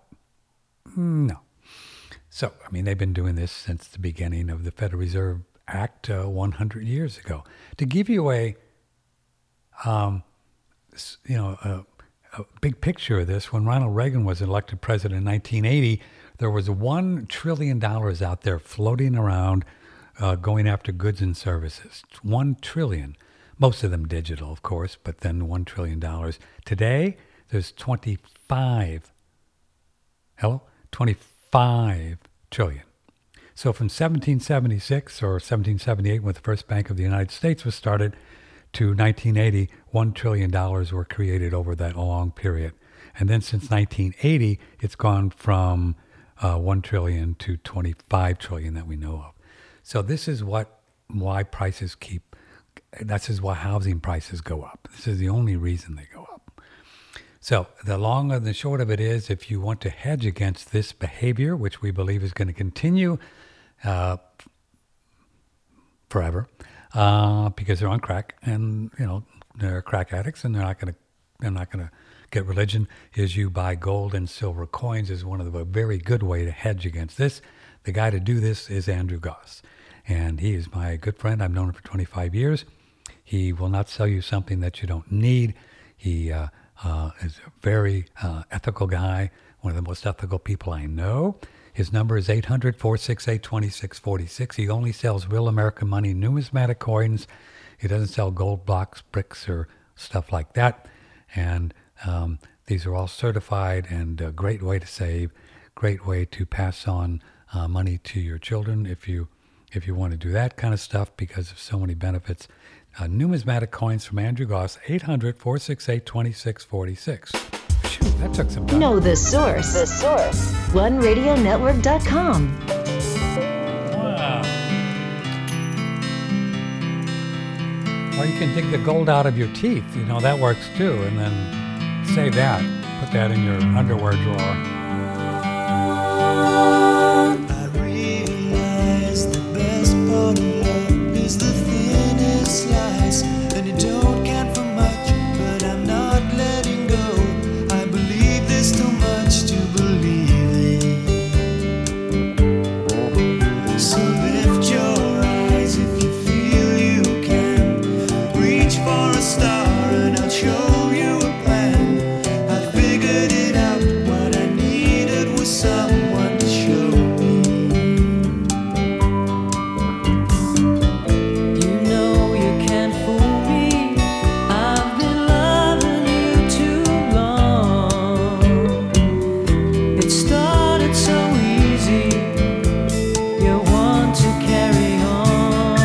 Speaker 1: No. So, I mean, they've been doing this since the beginning of the Federal Reserve Act uh, one hundred years ago. To give you a, um, you know, a, a big picture of this, when Ronald Reagan was elected president in nineteen eighty, there was one trillion dollars out there floating around uh, going after goods and services. One trillion. Most of them digital, of course, but then one trillion dollars. Today, there's twenty-five. Hello? twenty-five trillion. So from seventeen seventy-six or seventeen seventy-eight, when the first Bank of the United States was started, to nineteen eighty, one trillion dollars were created over that long period. And then since nineteen eighty, it's gone from uh, one trillion dollars to twenty-five trillion dollars that we know of. So this is what why prices keep, this is why housing prices go up. This is the only reason they go up. So the long and the short of it is, if you want to hedge against this behavior, which we believe is going to continue uh, forever, uh, because they're on crack, and you know they're crack addicts, and they're not going to they're not going to get religion, is you buy gold and silver coins is one of the a very good way to hedge against this. The guy to do this is Andrew Goss, and he is my good friend. I've known him for twenty-five years. He will not sell you something that you don't need. He uh, uh, is a very uh, ethical guy, one of the most ethical people I know. His number is eight hundred, four six eight, two six four six. He only sells real American money, numismatic coins. He doesn't sell gold blocks, bricks, or stuff like that. And um, these are all certified, and a great way to save, great way to pass on uh, money to your children if you if you want to do that kind of stuff, because of so many benefits. Uh, numismatic coins from Andrew Goss, eight hundred, four six eight, two six four six. Shoot, that took some time.
Speaker 6: Know the source. The source. one radio network dot com.
Speaker 1: Wow. Or you can dig the gold out of your teeth. You know, that works too. And then save that. Put that in your underwear drawer.
Speaker 7: I realize the best part of love is the thinnest slice, and it don't count for much, but I'm not letting go. I believe there's too much to believe in. So lift your eyes if you feel you can. Reach for a star and I'll show you a plan. I figured it out. What I needed was someone to show me. You know you can't fool me. I've been loving you too long. It started so easy. You want to carry on.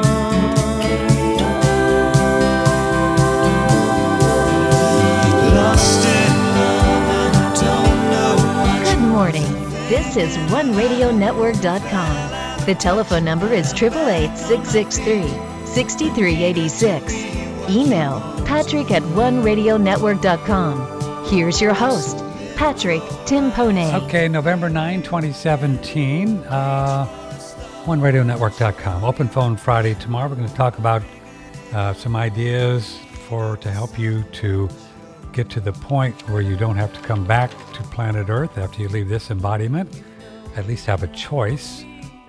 Speaker 7: Lost in love and I don't know much.
Speaker 6: Good morning. This is one radio network dot com. The telephone number is eight eight eight, six six three, six three eight six. Email patrick at one radio network dot com. Here's your host, Patrick Timpone.
Speaker 1: Okay, November ninth, twenty seventeen, uh, one radio network dot com. Open phone Friday. Tomorrow we're going to talk about uh, some ideas for to help you to get to the point where you don't have to come back to planet Earth after you leave this embodiment. At least have a choice.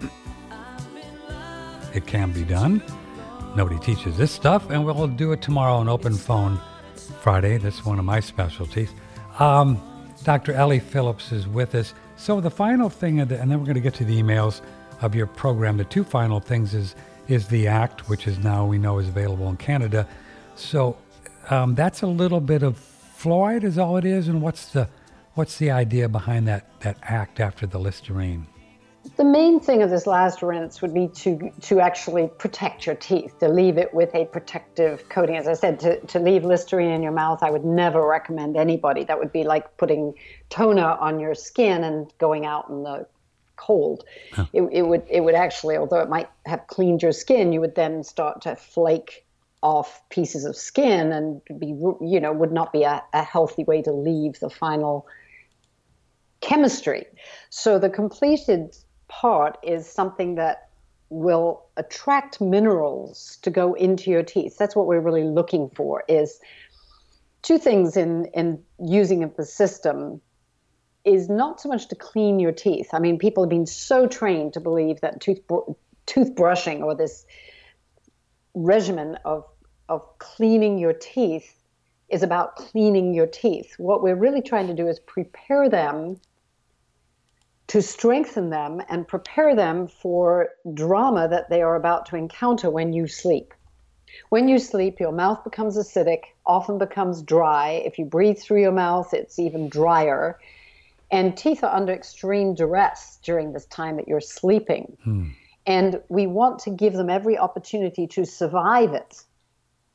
Speaker 1: It can be done. Nobody teaches this stuff, and we'll do it tomorrow on Open Phone Friday. That's one of my specialties. Um, Doctor Ellie Phillips is with us. So the final thing, of the, and then we're going to get to the emails of your program. The two final things is is the ACT, which is now we know is available in Canada. So um, that's a little bit of fluoride is all it is, and what's the what's the idea behind that, that ACT after the Listerine?
Speaker 2: The main thing of this last rinse would be to to actually protect your teeth, to leave it with a protective coating. As I said, to, to leave Listerine in your mouth, I would never recommend anybody. That would be like putting toner on your skin and going out in the cold. Huh. It, it would it would actually, although it might have cleaned your skin, you would then start to flake off pieces of skin and be, you know, would not be a, a healthy way to leave the final chemistry. So the completed part is something that will attract minerals to go into your teeth. That's what we're really looking for, is two things in, in using the system is not so much to clean your teeth. I mean, people have been so trained to believe that tooth toothbrushing or this regimen of of cleaning your teeth is about cleaning your teeth. What we're really trying to do is prepare them to strengthen them and prepare them for drama that they are about to encounter when you sleep. When you sleep, your mouth becomes acidic, often becomes dry. If you breathe through your mouth, it's even drier. And teeth are under extreme duress during this time that you're sleeping. Hmm. And we want to give them every opportunity to survive it.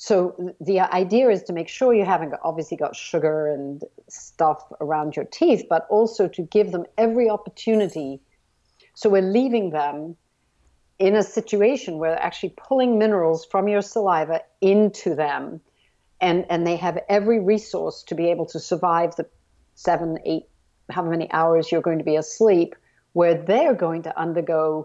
Speaker 2: So the idea is to make sure you haven't got, obviously got sugar and stuff around your teeth, but also to give them every opportunity. So we're leaving them in a situation where they're actually pulling minerals from your saliva into them, and, and they have every resource to be able to survive the seven, eight, how many hours you're going to be asleep, where they're going to undergo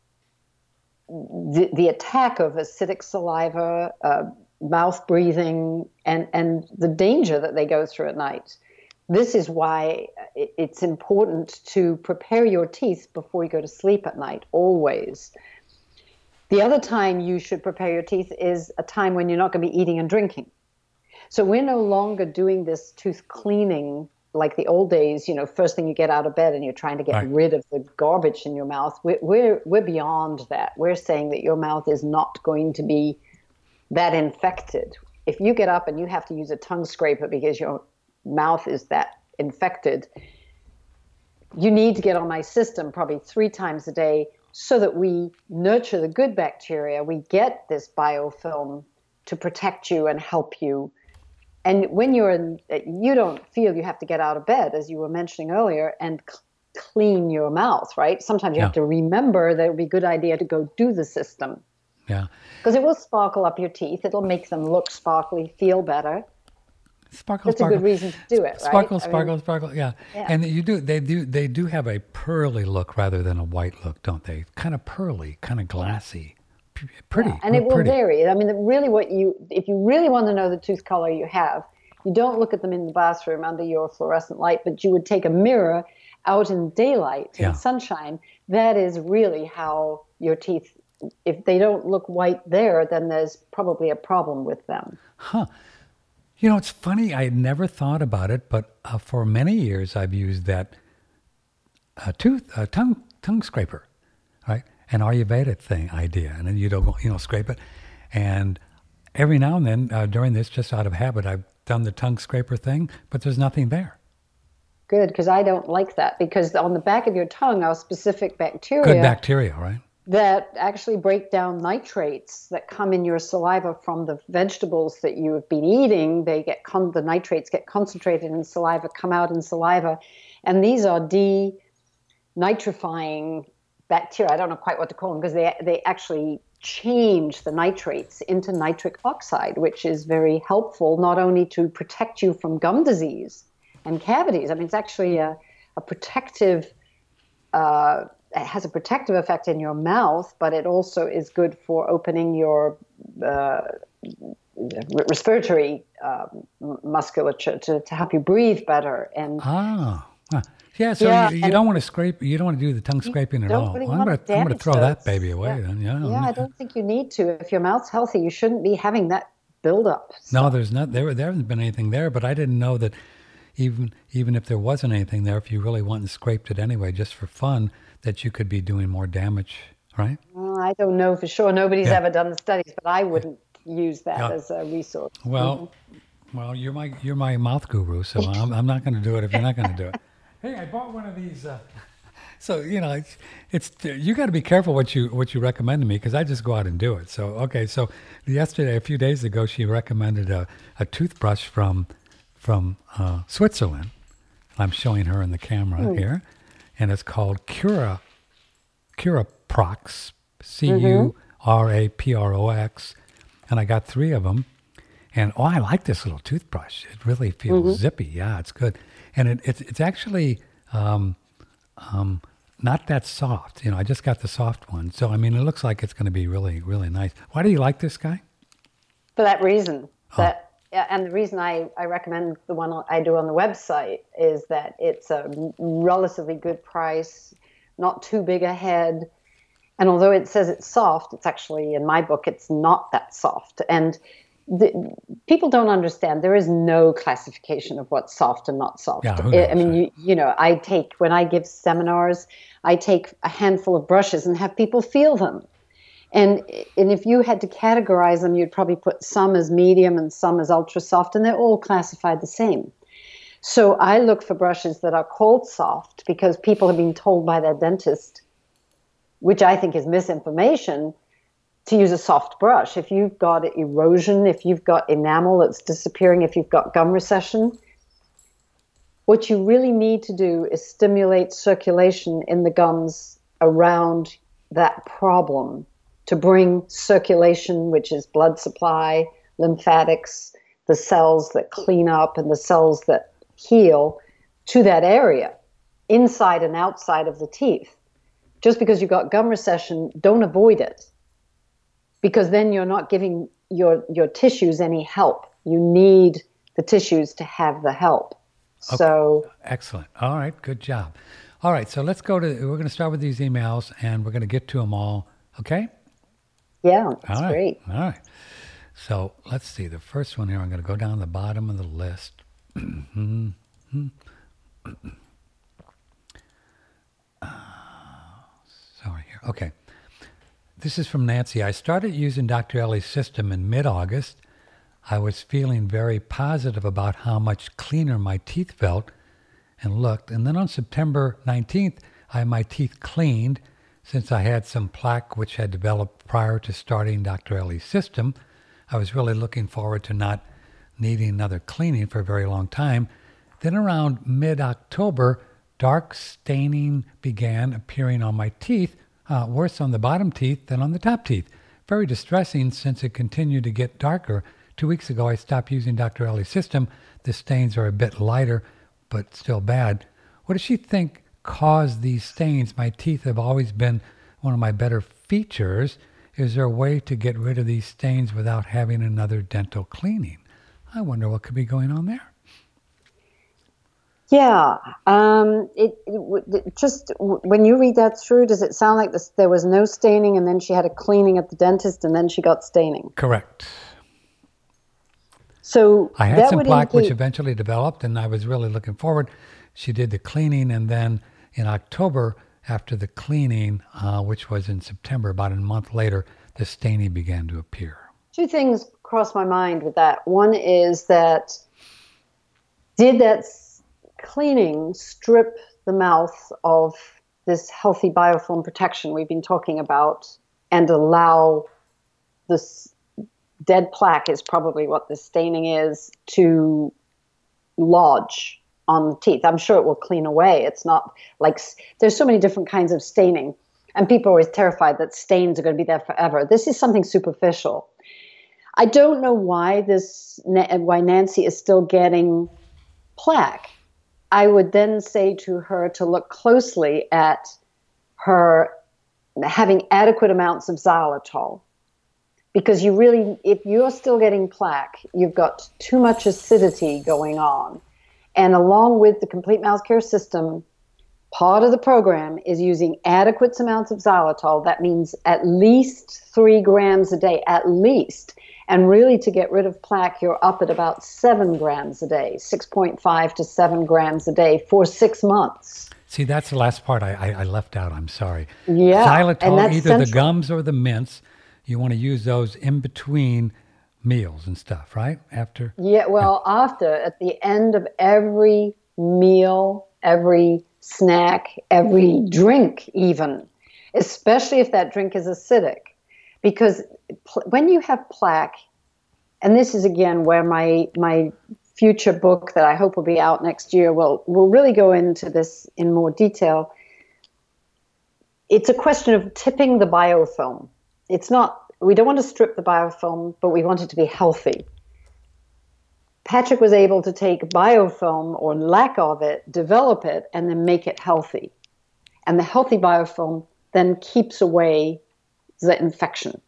Speaker 2: the, the attack of acidic saliva, uh, mouth breathing, and, and the danger that they go through at night. This is why it's important to prepare your teeth before you go to sleep at night, always. The other time you should prepare your teeth is a time when you're not going to be eating and drinking. So we're no longer doing this tooth cleaning like the old days, you know, first thing you get out of bed and you're trying to get right. rid of the garbage in your mouth. We're, we're, we're beyond that. We're saying that your mouth is not going to be that infected. If you get up and you have to use a tongue scraper because your mouth is that infected, you need to get on my system probably three times a day so that we nurture the good bacteria. We get this biofilm to protect you and help you. And when you're in, you don't feel you have to get out of bed, as you were mentioning earlier, and c- clean your mouth, right? Sometimes you yeah. have to remember that it would be a good idea to go do the system.
Speaker 1: Yeah.
Speaker 2: Because it will sparkle up your teeth. It'll make them look sparkly, feel better.
Speaker 1: Sparkle,
Speaker 2: That's
Speaker 1: sparkle.
Speaker 2: a good reason to do it, right?
Speaker 1: Sparkle,
Speaker 2: I
Speaker 1: sparkle,
Speaker 2: mean,
Speaker 1: sparkle. Yeah.
Speaker 2: yeah.
Speaker 1: And you do. They do. They do have a pearly look rather than a white look, don't they? Kind of pearly, kind of glassy, P- pretty.
Speaker 2: Yeah. And it will
Speaker 1: pretty.
Speaker 2: vary. I mean, really, what you if you really want to know the tooth color you have, you don't look at them in the bathroom under your fluorescent light, but you would take a mirror out in daylight, in
Speaker 1: yeah.
Speaker 2: sunshine. That is really how your teeth. If they don't look white there, then there's probably a problem with them.
Speaker 1: Huh. You know, it's funny. I had never thought about it, but uh, for many years I've used that uh, tooth, uh, tongue, tongue scraper, right? An Ayurvedic thing idea, and then you don't, go, you know, scrape it. And every now and then uh, during this, just out of habit, I've done the tongue scraper thing, but there's nothing there.
Speaker 2: Good, because I don't like that. Because on the back of your tongue are specific bacteria.
Speaker 1: Good bacteria, right?
Speaker 2: That actually break down nitrates that come in your saliva from the vegetables that you have been eating. They get con- the nitrates get concentrated in saliva, come out in saliva, and these are denitrifying bacteria. I don't know quite what to call them because they they actually change the nitrates into nitric oxide, which is very helpful not only to protect you from gum disease and cavities. I mean, it's actually a, a protective. Uh, It has a protective effect in your mouth, but it also is good for opening your uh, respiratory um, musculature to, to help you breathe better. And
Speaker 1: ah, huh. yeah. So
Speaker 2: yeah,
Speaker 1: you, you don't want to scrape. You don't want to do the tongue scraping at all.
Speaker 2: Really
Speaker 1: Well, I'm going to I'm going to throw
Speaker 2: those.
Speaker 1: that baby away
Speaker 2: yeah.
Speaker 1: then. Yeah.
Speaker 2: Yeah, I don't think you need to. If your mouth's healthy, you shouldn't be having that buildup.
Speaker 1: No, there's not. There there hasn't been anything there, but I didn't know that even even if there wasn't anything there, if you really went and scraped it anyway, just for fun, that you could be doing more damage, right?
Speaker 2: Well, I don't know for sure. Nobody's
Speaker 1: Yeah.
Speaker 2: ever done the studies, but I wouldn't use that
Speaker 1: Yeah.
Speaker 2: as a resource.
Speaker 1: Well,
Speaker 2: Mm-hmm.
Speaker 1: well, you're my you're my mouth guru, so I'm I'm not going to do it if you're not going to do it. Hey, I bought one of these. Uh, so you know, it's it's you got to be careful what you what you recommend to me because I just go out and do it. So okay, so yesterday, a few days ago, she recommended a, a toothbrush from from uh, Switzerland. I'm showing her in the camera
Speaker 2: Mm.
Speaker 1: here, and it's called Cura Curaprox, C U R A P R O X, and I got three of them. And oh, I like this little toothbrush. It really feels
Speaker 2: Mm-hmm.
Speaker 1: zippy. Yeah, it's good, and it, it's it's actually um, um, not that soft. You know, I just got the soft one, so I mean, it looks like it's going to be really really nice. Why do you like this guy?
Speaker 2: For that reason.
Speaker 1: Oh.
Speaker 2: That yeah, and the reason I, I recommend the one I do on the website is that it's a relatively good price, not too big a head. And although it says it's soft, it's actually, in my book, it's not that soft. And the, people don't understand. There is no classification of what's soft and not soft.
Speaker 1: Yeah, who
Speaker 2: I, I
Speaker 1: knows,
Speaker 2: mean,
Speaker 1: right?
Speaker 2: you, you know, I take, when I give seminars, I take a handful of brushes and have people feel them. And and if you had to categorize them, you'd probably put some as medium and some as ultra soft, and they're all classified the same. So I look for brushes that are called soft because people have been told by their dentist, which I think is misinformation, to use a soft brush. If you've got erosion, if you've got enamel that's disappearing, if you've got gum recession, what you really need to do is stimulate circulation in the gums around that problem to bring circulation, which is blood supply, lymphatics, the cells that clean up and the cells that heal to that area, inside and outside of the teeth. Just because you've got gum recession, don't avoid it, because then you're not giving your, your tissues any help. You need the tissues to have the help.
Speaker 1: Okay.
Speaker 2: So
Speaker 1: Excellent. All right. Good job. All right. So let's go to, we're going to start with these emails and we're going to get to them all. Okay?
Speaker 2: yeah, that's
Speaker 1: All right.
Speaker 2: great.
Speaker 1: All right. So let's see. The first one here, I'm going to go down the bottom of the list. uh, sorry here. Okay. This is from Nancy. I started using Doctor Ellie's system in mid-August. I was feeling very positive about how much cleaner my teeth felt and looked. And then on September nineteenth, I had my teeth cleaned since I had some plaque which had developed prior to starting Doctor Ellie's system. I was really looking forward to not needing another cleaning for a very long time. Then around mid-October, dark staining began appearing on my teeth, uh, worse on the bottom teeth than on the top teeth. Very distressing since it continued to get darker. Two weeks ago, I stopped using Doctor Ellie's system. The stains are a bit lighter, but still bad. What does she think caused these stains? My teeth have always been one of my better features. Is there a way to get rid of these stains without having another dental cleaning? I wonder what could be going on there.
Speaker 2: Yeah, um, it, it, it just when you read that through, does it sound like this, there was no staining and then she had a cleaning at the dentist and then she got staining?
Speaker 1: Correct.
Speaker 2: So
Speaker 1: I had
Speaker 2: that
Speaker 1: some
Speaker 2: would
Speaker 1: plaque which
Speaker 2: indicate-
Speaker 1: eventually developed, and I was really looking forward. She did the cleaning, and then in October, after the cleaning, uh, which was in September, about a month later, the staining began to appear.
Speaker 2: Two things cross my mind with that. One is that did that s- cleaning strip the mouth of this healthy biofilm protection we've been talking about and allow this dead plaque, is probably what the staining is, to lodge on the teeth? I'm sure it will clean away. It's not like, there's so many different kinds of staining, and people are always terrified that stains are going to be there forever. This is something superficial. I don't know why this, why Nancy is still getting plaque. I would then say to her to look closely at her having adequate amounts of xylitol. Because you really, if you're still getting plaque, you've got too much acidity going on. And along with the Complete Mouth Care System, part of the program is using adequate amounts of xylitol. That means at least three grams a day, at least. And really, to get rid of plaque, you're up at about seven grams a day, six point five to seven grams a day for six months.
Speaker 1: See, that's the last part I, I, I left out. I'm sorry.
Speaker 2: Yeah, and
Speaker 1: Xylitol,
Speaker 2: that's
Speaker 1: either the
Speaker 2: central.
Speaker 1: gums or the mints. You want to use those in between meals and stuff, right? After.
Speaker 2: Yeah, well, after, at the end of every meal, every snack, every drink even, especially if that drink is acidic. Because pl- when you have plaque, and this is again where my my future book that I hope will be out next year will will really go into this in more detail. It's a question of tipping the biofilm. It's not, we don't want to strip the biofilm, but we want it to be healthy. Patrick was able to take biofilm, or lack of it, develop it, and then make it healthy. And the healthy biofilm then keeps away the infection.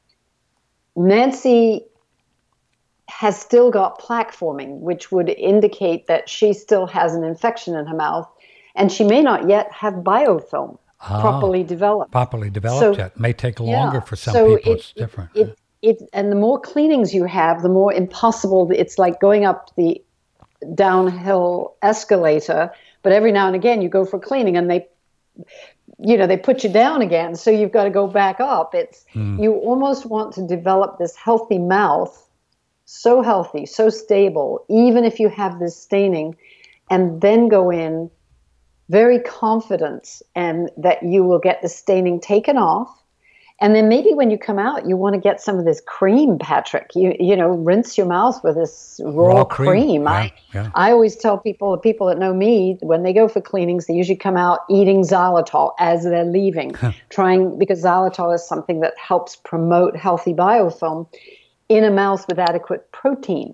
Speaker 2: Nancy has still got plaque forming, which would indicate that she still has an infection in her mouth, and she may not yet have biofilm
Speaker 1: Ah,
Speaker 2: properly developed.
Speaker 1: Properly developed
Speaker 2: So-
Speaker 1: yet. May take
Speaker 2: Yeah.
Speaker 1: longer for some
Speaker 2: So
Speaker 1: people.
Speaker 2: it-
Speaker 1: It's different.
Speaker 2: It, it, and the more cleanings you have, the more impossible. It's like going up the downhill escalator, but every now and again you go for cleaning and they, you know, they put you down again. So you've got to go back up. It's, you almost want to develop this healthy mouth, so healthy, so stable, even if you have this staining, and then go in very confident and that you will get the staining taken off And then maybe when you come out, you want to get some of this cream, Patrick. You you know, rinse your mouth with this raw,
Speaker 1: Raw
Speaker 2: cream.
Speaker 1: cream. Yeah,
Speaker 2: I
Speaker 1: yeah.
Speaker 2: I always tell people, the people that know me, when they go for cleanings, they usually come out eating xylitol as they're leaving, trying because xylitol is something that helps promote healthy biofilm in a mouth with adequate protein.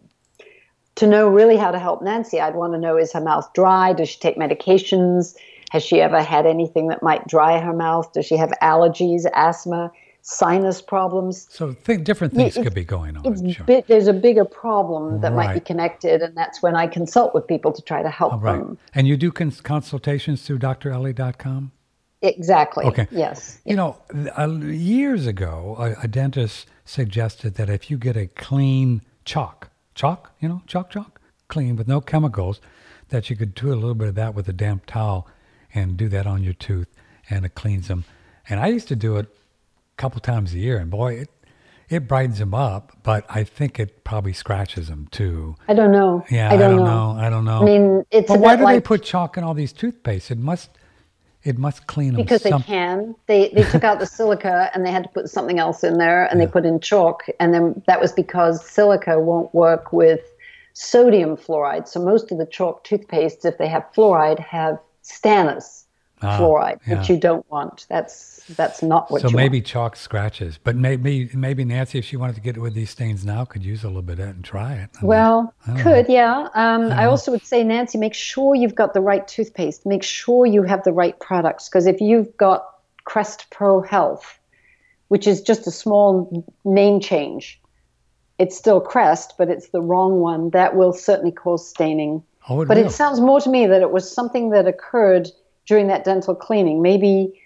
Speaker 2: To know really how to help Nancy, I'd want to know, is her mouth dry? Does she take medications? Has she ever had anything that might dry her mouth? Does she have allergies, asthma, sinus problems?
Speaker 1: So think different things
Speaker 2: Yeah,
Speaker 1: could be going on.
Speaker 2: It's
Speaker 1: Sure.
Speaker 2: bit, there's a bigger problem that might be
Speaker 1: Right.
Speaker 2: connected, and that's when I consult with people to try to help
Speaker 1: All right.
Speaker 2: them.
Speaker 1: And you do cons- consultations through D R Ellie dot com?
Speaker 2: Exactly.
Speaker 1: Okay.
Speaker 2: Yes.
Speaker 1: You know, uh, years ago, a, a dentist suggested that if you get a clean chalk, chalk, you know, chalk, chalk, clean with no chemicals, that you could do a little bit of that with a damp towel and do that on your tooth, and it cleans them. And I used to do it a couple times a year, and boy, it, it brightens them up, but I think it probably scratches them too.
Speaker 2: I don't know.
Speaker 1: Yeah,
Speaker 2: I don't,
Speaker 1: know. I don't know.
Speaker 2: I mean, it's
Speaker 1: But
Speaker 2: a
Speaker 1: why
Speaker 2: bit
Speaker 1: do
Speaker 2: like
Speaker 1: they put chalk in all these toothpaste? It must, it must clean them.
Speaker 2: because they
Speaker 1: some-
Speaker 2: can. They they took out the silica and they had to put something else in there, and they put in chalk, and then that was because silica won't work with sodium fluoride. So most of the chalk toothpastes, if they have fluoride, have stannous
Speaker 1: Ah,
Speaker 2: fluoride,
Speaker 1: yeah.
Speaker 2: which you don't want. That's that's not what
Speaker 1: So
Speaker 2: you
Speaker 1: maybe
Speaker 2: want.
Speaker 1: chalk scratches, but maybe maybe Nancy, if she wanted to get with these stains now, could use a little bit of it and try it. I mean,
Speaker 2: Well,
Speaker 1: I don't
Speaker 2: could,
Speaker 1: know.
Speaker 2: yeah. Um, I also would say, Nancy, make sure you've got the right toothpaste. Make sure you have the right products. Because if you've got Crest Pro Health, which is just a small name change, it's still Crest, but it's the wrong one, that will certainly cause staining.
Speaker 1: Oh, it
Speaker 2: But
Speaker 1: will.
Speaker 2: it sounds more to me that it was something that occurred during that dental cleaning. Maybe,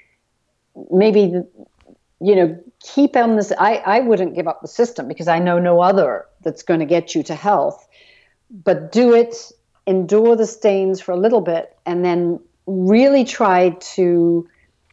Speaker 2: maybe, you know, keep on this. I, I wouldn't give up the system because I know no other that's going to get you to health. But do it, endure the stains for a little bit, and then really try to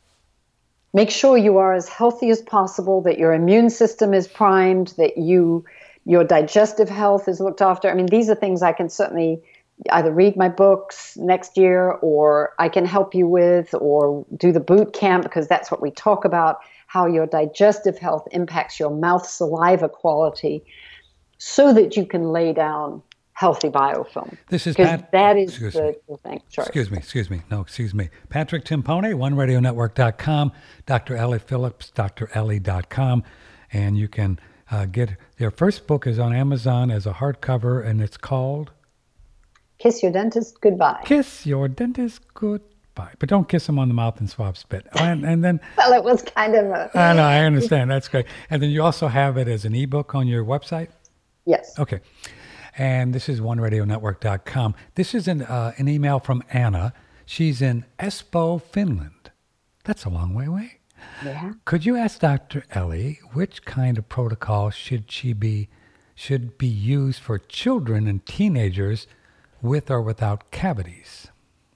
Speaker 2: make sure you are as healthy as possible, that your immune system is primed, that you your digestive health is looked after. I mean, these are things I can certainly either read my books next year, or I can help you with, or do the boot camp, because that's what we talk about, how your digestive health impacts your mouth saliva quality, so that you can lay down healthy biofilm.
Speaker 1: This is
Speaker 2: Because
Speaker 1: Pat.
Speaker 2: that is
Speaker 1: excuse
Speaker 2: the,
Speaker 1: me.
Speaker 2: the thing. Sorry.
Speaker 1: Excuse me, excuse me. No, excuse me. Patrick Timpone, one radio network dot com, Doctor Ellie Phillips, D R Ellie dot com, and you can uh, get their first book is on Amazon as a hardcover, and it's called
Speaker 2: Kiss your dentist goodbye.
Speaker 1: Kiss Your Dentist Goodbye. But don't kiss him on the mouth and swab spit. And, and then,
Speaker 2: Well, it was kind of a
Speaker 1: I know, I understand. That's great. And then you also have it as an ebook on your website?
Speaker 2: yes.
Speaker 1: Okay. And this is one radio network dot com. This is an, uh, an email from Anna. She's in Espoo, Finland. That's a long way away.
Speaker 2: Yeah.
Speaker 1: Could you ask Doctor Ellie which kind of protocol should she be should be used for children and teenagers with or without cavities?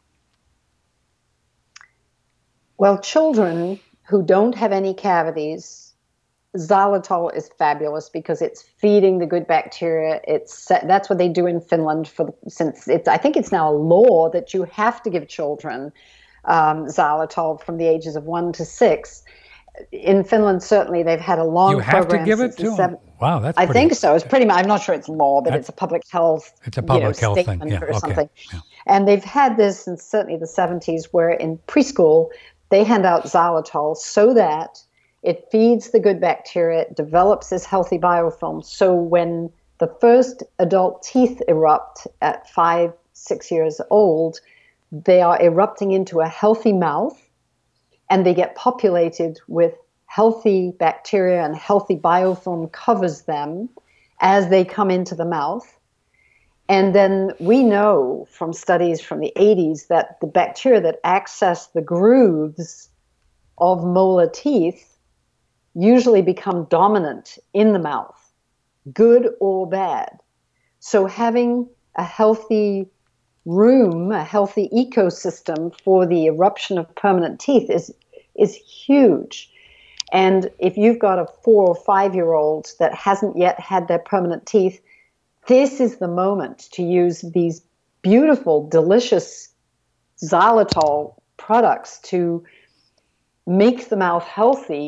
Speaker 2: Well, children who don't have any cavities, xylitol is fabulous because it's feeding the good bacteria. It's that's what they do in Finland for since it's. I think it's now a law that you have to give children um, xylitol from the ages of one to six. In Finland, certainly they've had a long.
Speaker 1: You have to
Speaker 2: program
Speaker 1: give it
Speaker 2: since the
Speaker 1: to them.
Speaker 2: seven-
Speaker 1: Wow, that's
Speaker 2: I
Speaker 1: pretty,
Speaker 2: think so. It's pretty much, I'm not sure it's law, but
Speaker 1: That-
Speaker 2: it's a public health,
Speaker 1: It's a
Speaker 2: you know,
Speaker 1: public health thing.
Speaker 2: statement
Speaker 1: Yeah,
Speaker 2: or
Speaker 1: okay.
Speaker 2: something.
Speaker 1: Yeah.
Speaker 2: And they've had this since certainly the seventies, where in preschool, they hand out xylitol so that it feeds the good bacteria, it develops this healthy biofilm. So when the first adult teeth erupt at five, six years old, they are erupting into a healthy mouth, and they get populated with healthy bacteria, and healthy biofilm covers them as they come into the mouth. And then we know from studies from the eighties that the bacteria that access the grooves of molar teeth usually become dominant in the mouth, good or bad. So having a healthy room, a healthy ecosystem for the eruption of permanent teeth is is huge. And if you've got a four or five year old that hasn't yet had their permanent teeth, this is the moment to use these beautiful, delicious xylitol products to make the mouth healthy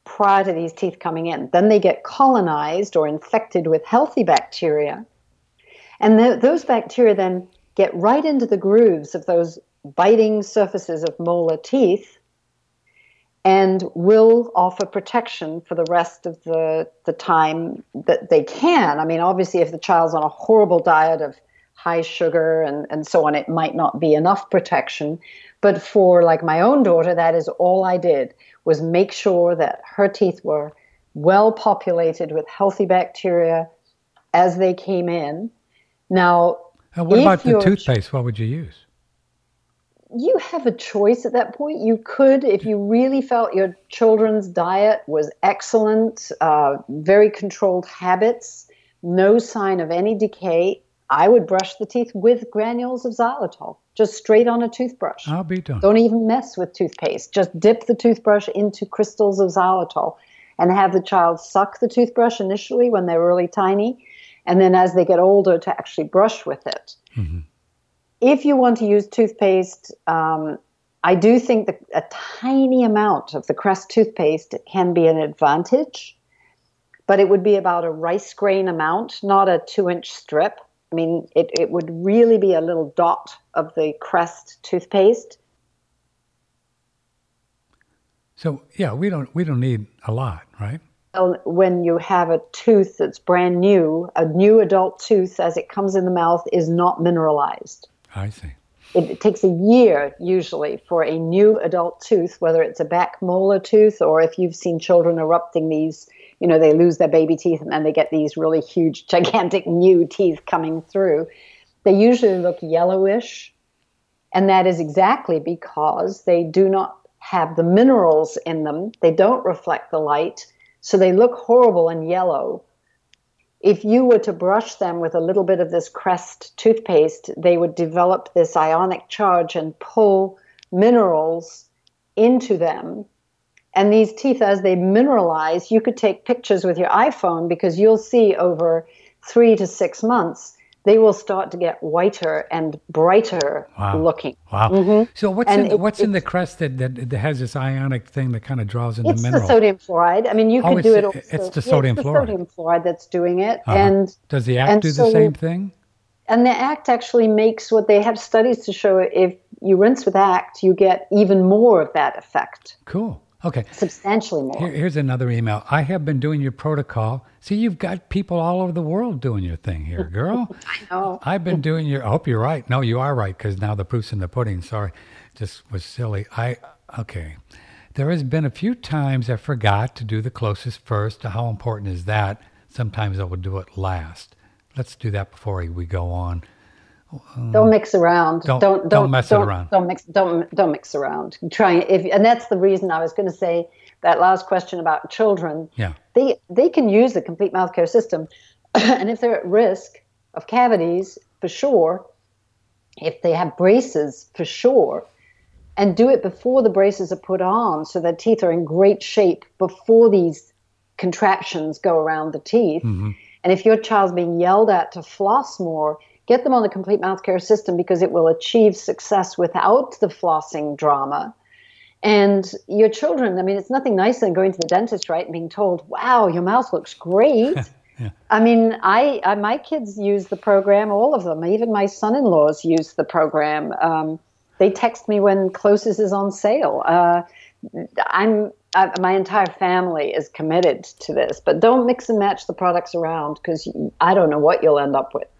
Speaker 2: prior to these teeth coming in. Then they get colonized or infected with healthy bacteria. And th- those bacteria then get right into the grooves of those biting surfaces of molar teeth and will offer protection for the rest of the, the time that they can. I mean, obviously, if the child's on a horrible diet of high sugar and, and so on, it might not be enough protection. But for like my own daughter, that is all I did, was make sure that her teeth were well populated with healthy bacteria as they came in. Now,
Speaker 1: and what about the
Speaker 2: your-
Speaker 1: toothpaste? What would you use?
Speaker 2: You have a choice at that point. You could, if you really felt your children's diet was excellent, uh, very controlled habits, no sign of any decay, I would brush the teeth with granules of xylitol, just straight on a toothbrush.
Speaker 1: I'll be done.
Speaker 2: Don't even mess with toothpaste. Just dip the toothbrush into crystals of xylitol and have the child suck the toothbrush initially when they're really tiny, and then as they get older to actually brush with it.
Speaker 1: Mm-hmm.
Speaker 2: If you want to use toothpaste, um, I do think that a tiny amount of the Crest toothpaste can be an advantage, but it would be about a rice grain amount, not a two-inch strip. I mean, it, it would really be a little dot of the Crest toothpaste.
Speaker 1: So yeah, we don't we don't need a lot, right?
Speaker 2: When you have a tooth that's brand new, a new adult tooth as it comes in the mouth is not mineralized.
Speaker 1: I see.
Speaker 2: It, it takes a year usually for a new adult tooth, whether it's a back molar tooth or if you've seen children erupting these, you know, they lose their baby teeth and then they get these really huge, gigantic new teeth coming through. They usually look yellowish, and that is exactly because they do not have the minerals in them. They don't reflect the light, so they look horrible and yellow. If you were to brush them with a little bit of this Crest toothpaste, they would develop this ionic charge and pull minerals into them. And these teeth, as they mineralize, you could take pictures with your iPhone because you'll see over three to six months, they will start to get whiter and brighter
Speaker 1: Wow.
Speaker 2: looking.
Speaker 1: Wow.
Speaker 2: Mhm.
Speaker 1: So what's
Speaker 2: And
Speaker 1: in
Speaker 2: it-
Speaker 1: what's in the
Speaker 2: it's-
Speaker 1: Crest that, that, that has this ionic thing that kind of draws in the
Speaker 2: It's the
Speaker 1: minerals?
Speaker 2: sodium fluoride. I mean, you
Speaker 1: Oh,
Speaker 2: could do it
Speaker 1: it's-
Speaker 2: also.
Speaker 1: it's the
Speaker 2: Yeah,
Speaker 1: sodium
Speaker 2: it's the
Speaker 1: fluoride.
Speaker 2: sodium fluoride that's doing it.
Speaker 1: Uh-huh.
Speaker 2: And
Speaker 1: Does the Act
Speaker 2: and
Speaker 1: do the
Speaker 2: so-
Speaker 1: same thing?
Speaker 2: And the Act actually makes what they have studies to show if you rinse with Act, you get even more of that effect,
Speaker 1: Cool. Okay.
Speaker 2: substantially more.
Speaker 1: Here, here's another email. I have been doing your protocol. See, you've got people all over the world doing your thing here, girl.
Speaker 2: I know.
Speaker 1: I've been doing your. I hope you're right. No, you are right because now the proof's in the pudding. Sorry, just was silly. I okay. There has been a few times I forgot to do the closest first. How important is that? Sometimes I will do it last. Let's do that before we go on.
Speaker 2: Don't mix around.
Speaker 1: Don't-
Speaker 2: don't
Speaker 1: don't mess it
Speaker 2: don't,
Speaker 1: around.
Speaker 2: Don't mix. Don't don't mix around. Try if, and that's the reason I was going to say that last question about children.
Speaker 1: Yeah.
Speaker 2: They they can use the complete mouth care system, and if they're at risk of cavities, for sure. If they have braces, for sure, and do it before the braces are put on, so their teeth are in great shape before these contraptions go around the teeth.
Speaker 1: Mm-hmm.
Speaker 2: And if your child's being yelled at to floss more, get them on the complete mouth care system because it will achieve success without the flossing drama. And your children, I mean, it's nothing nicer than going to the dentist, right, and being told, wow, your mouth looks great.
Speaker 1: Yeah.
Speaker 2: I mean, I, I my kids use the program, all of them. Even my son-in-laws use the program. Um, they text me when Closest is on sale. Uh, I'm I, my entire family is committed to this, but don't mix and match the products around because I don't know what you'll end up with.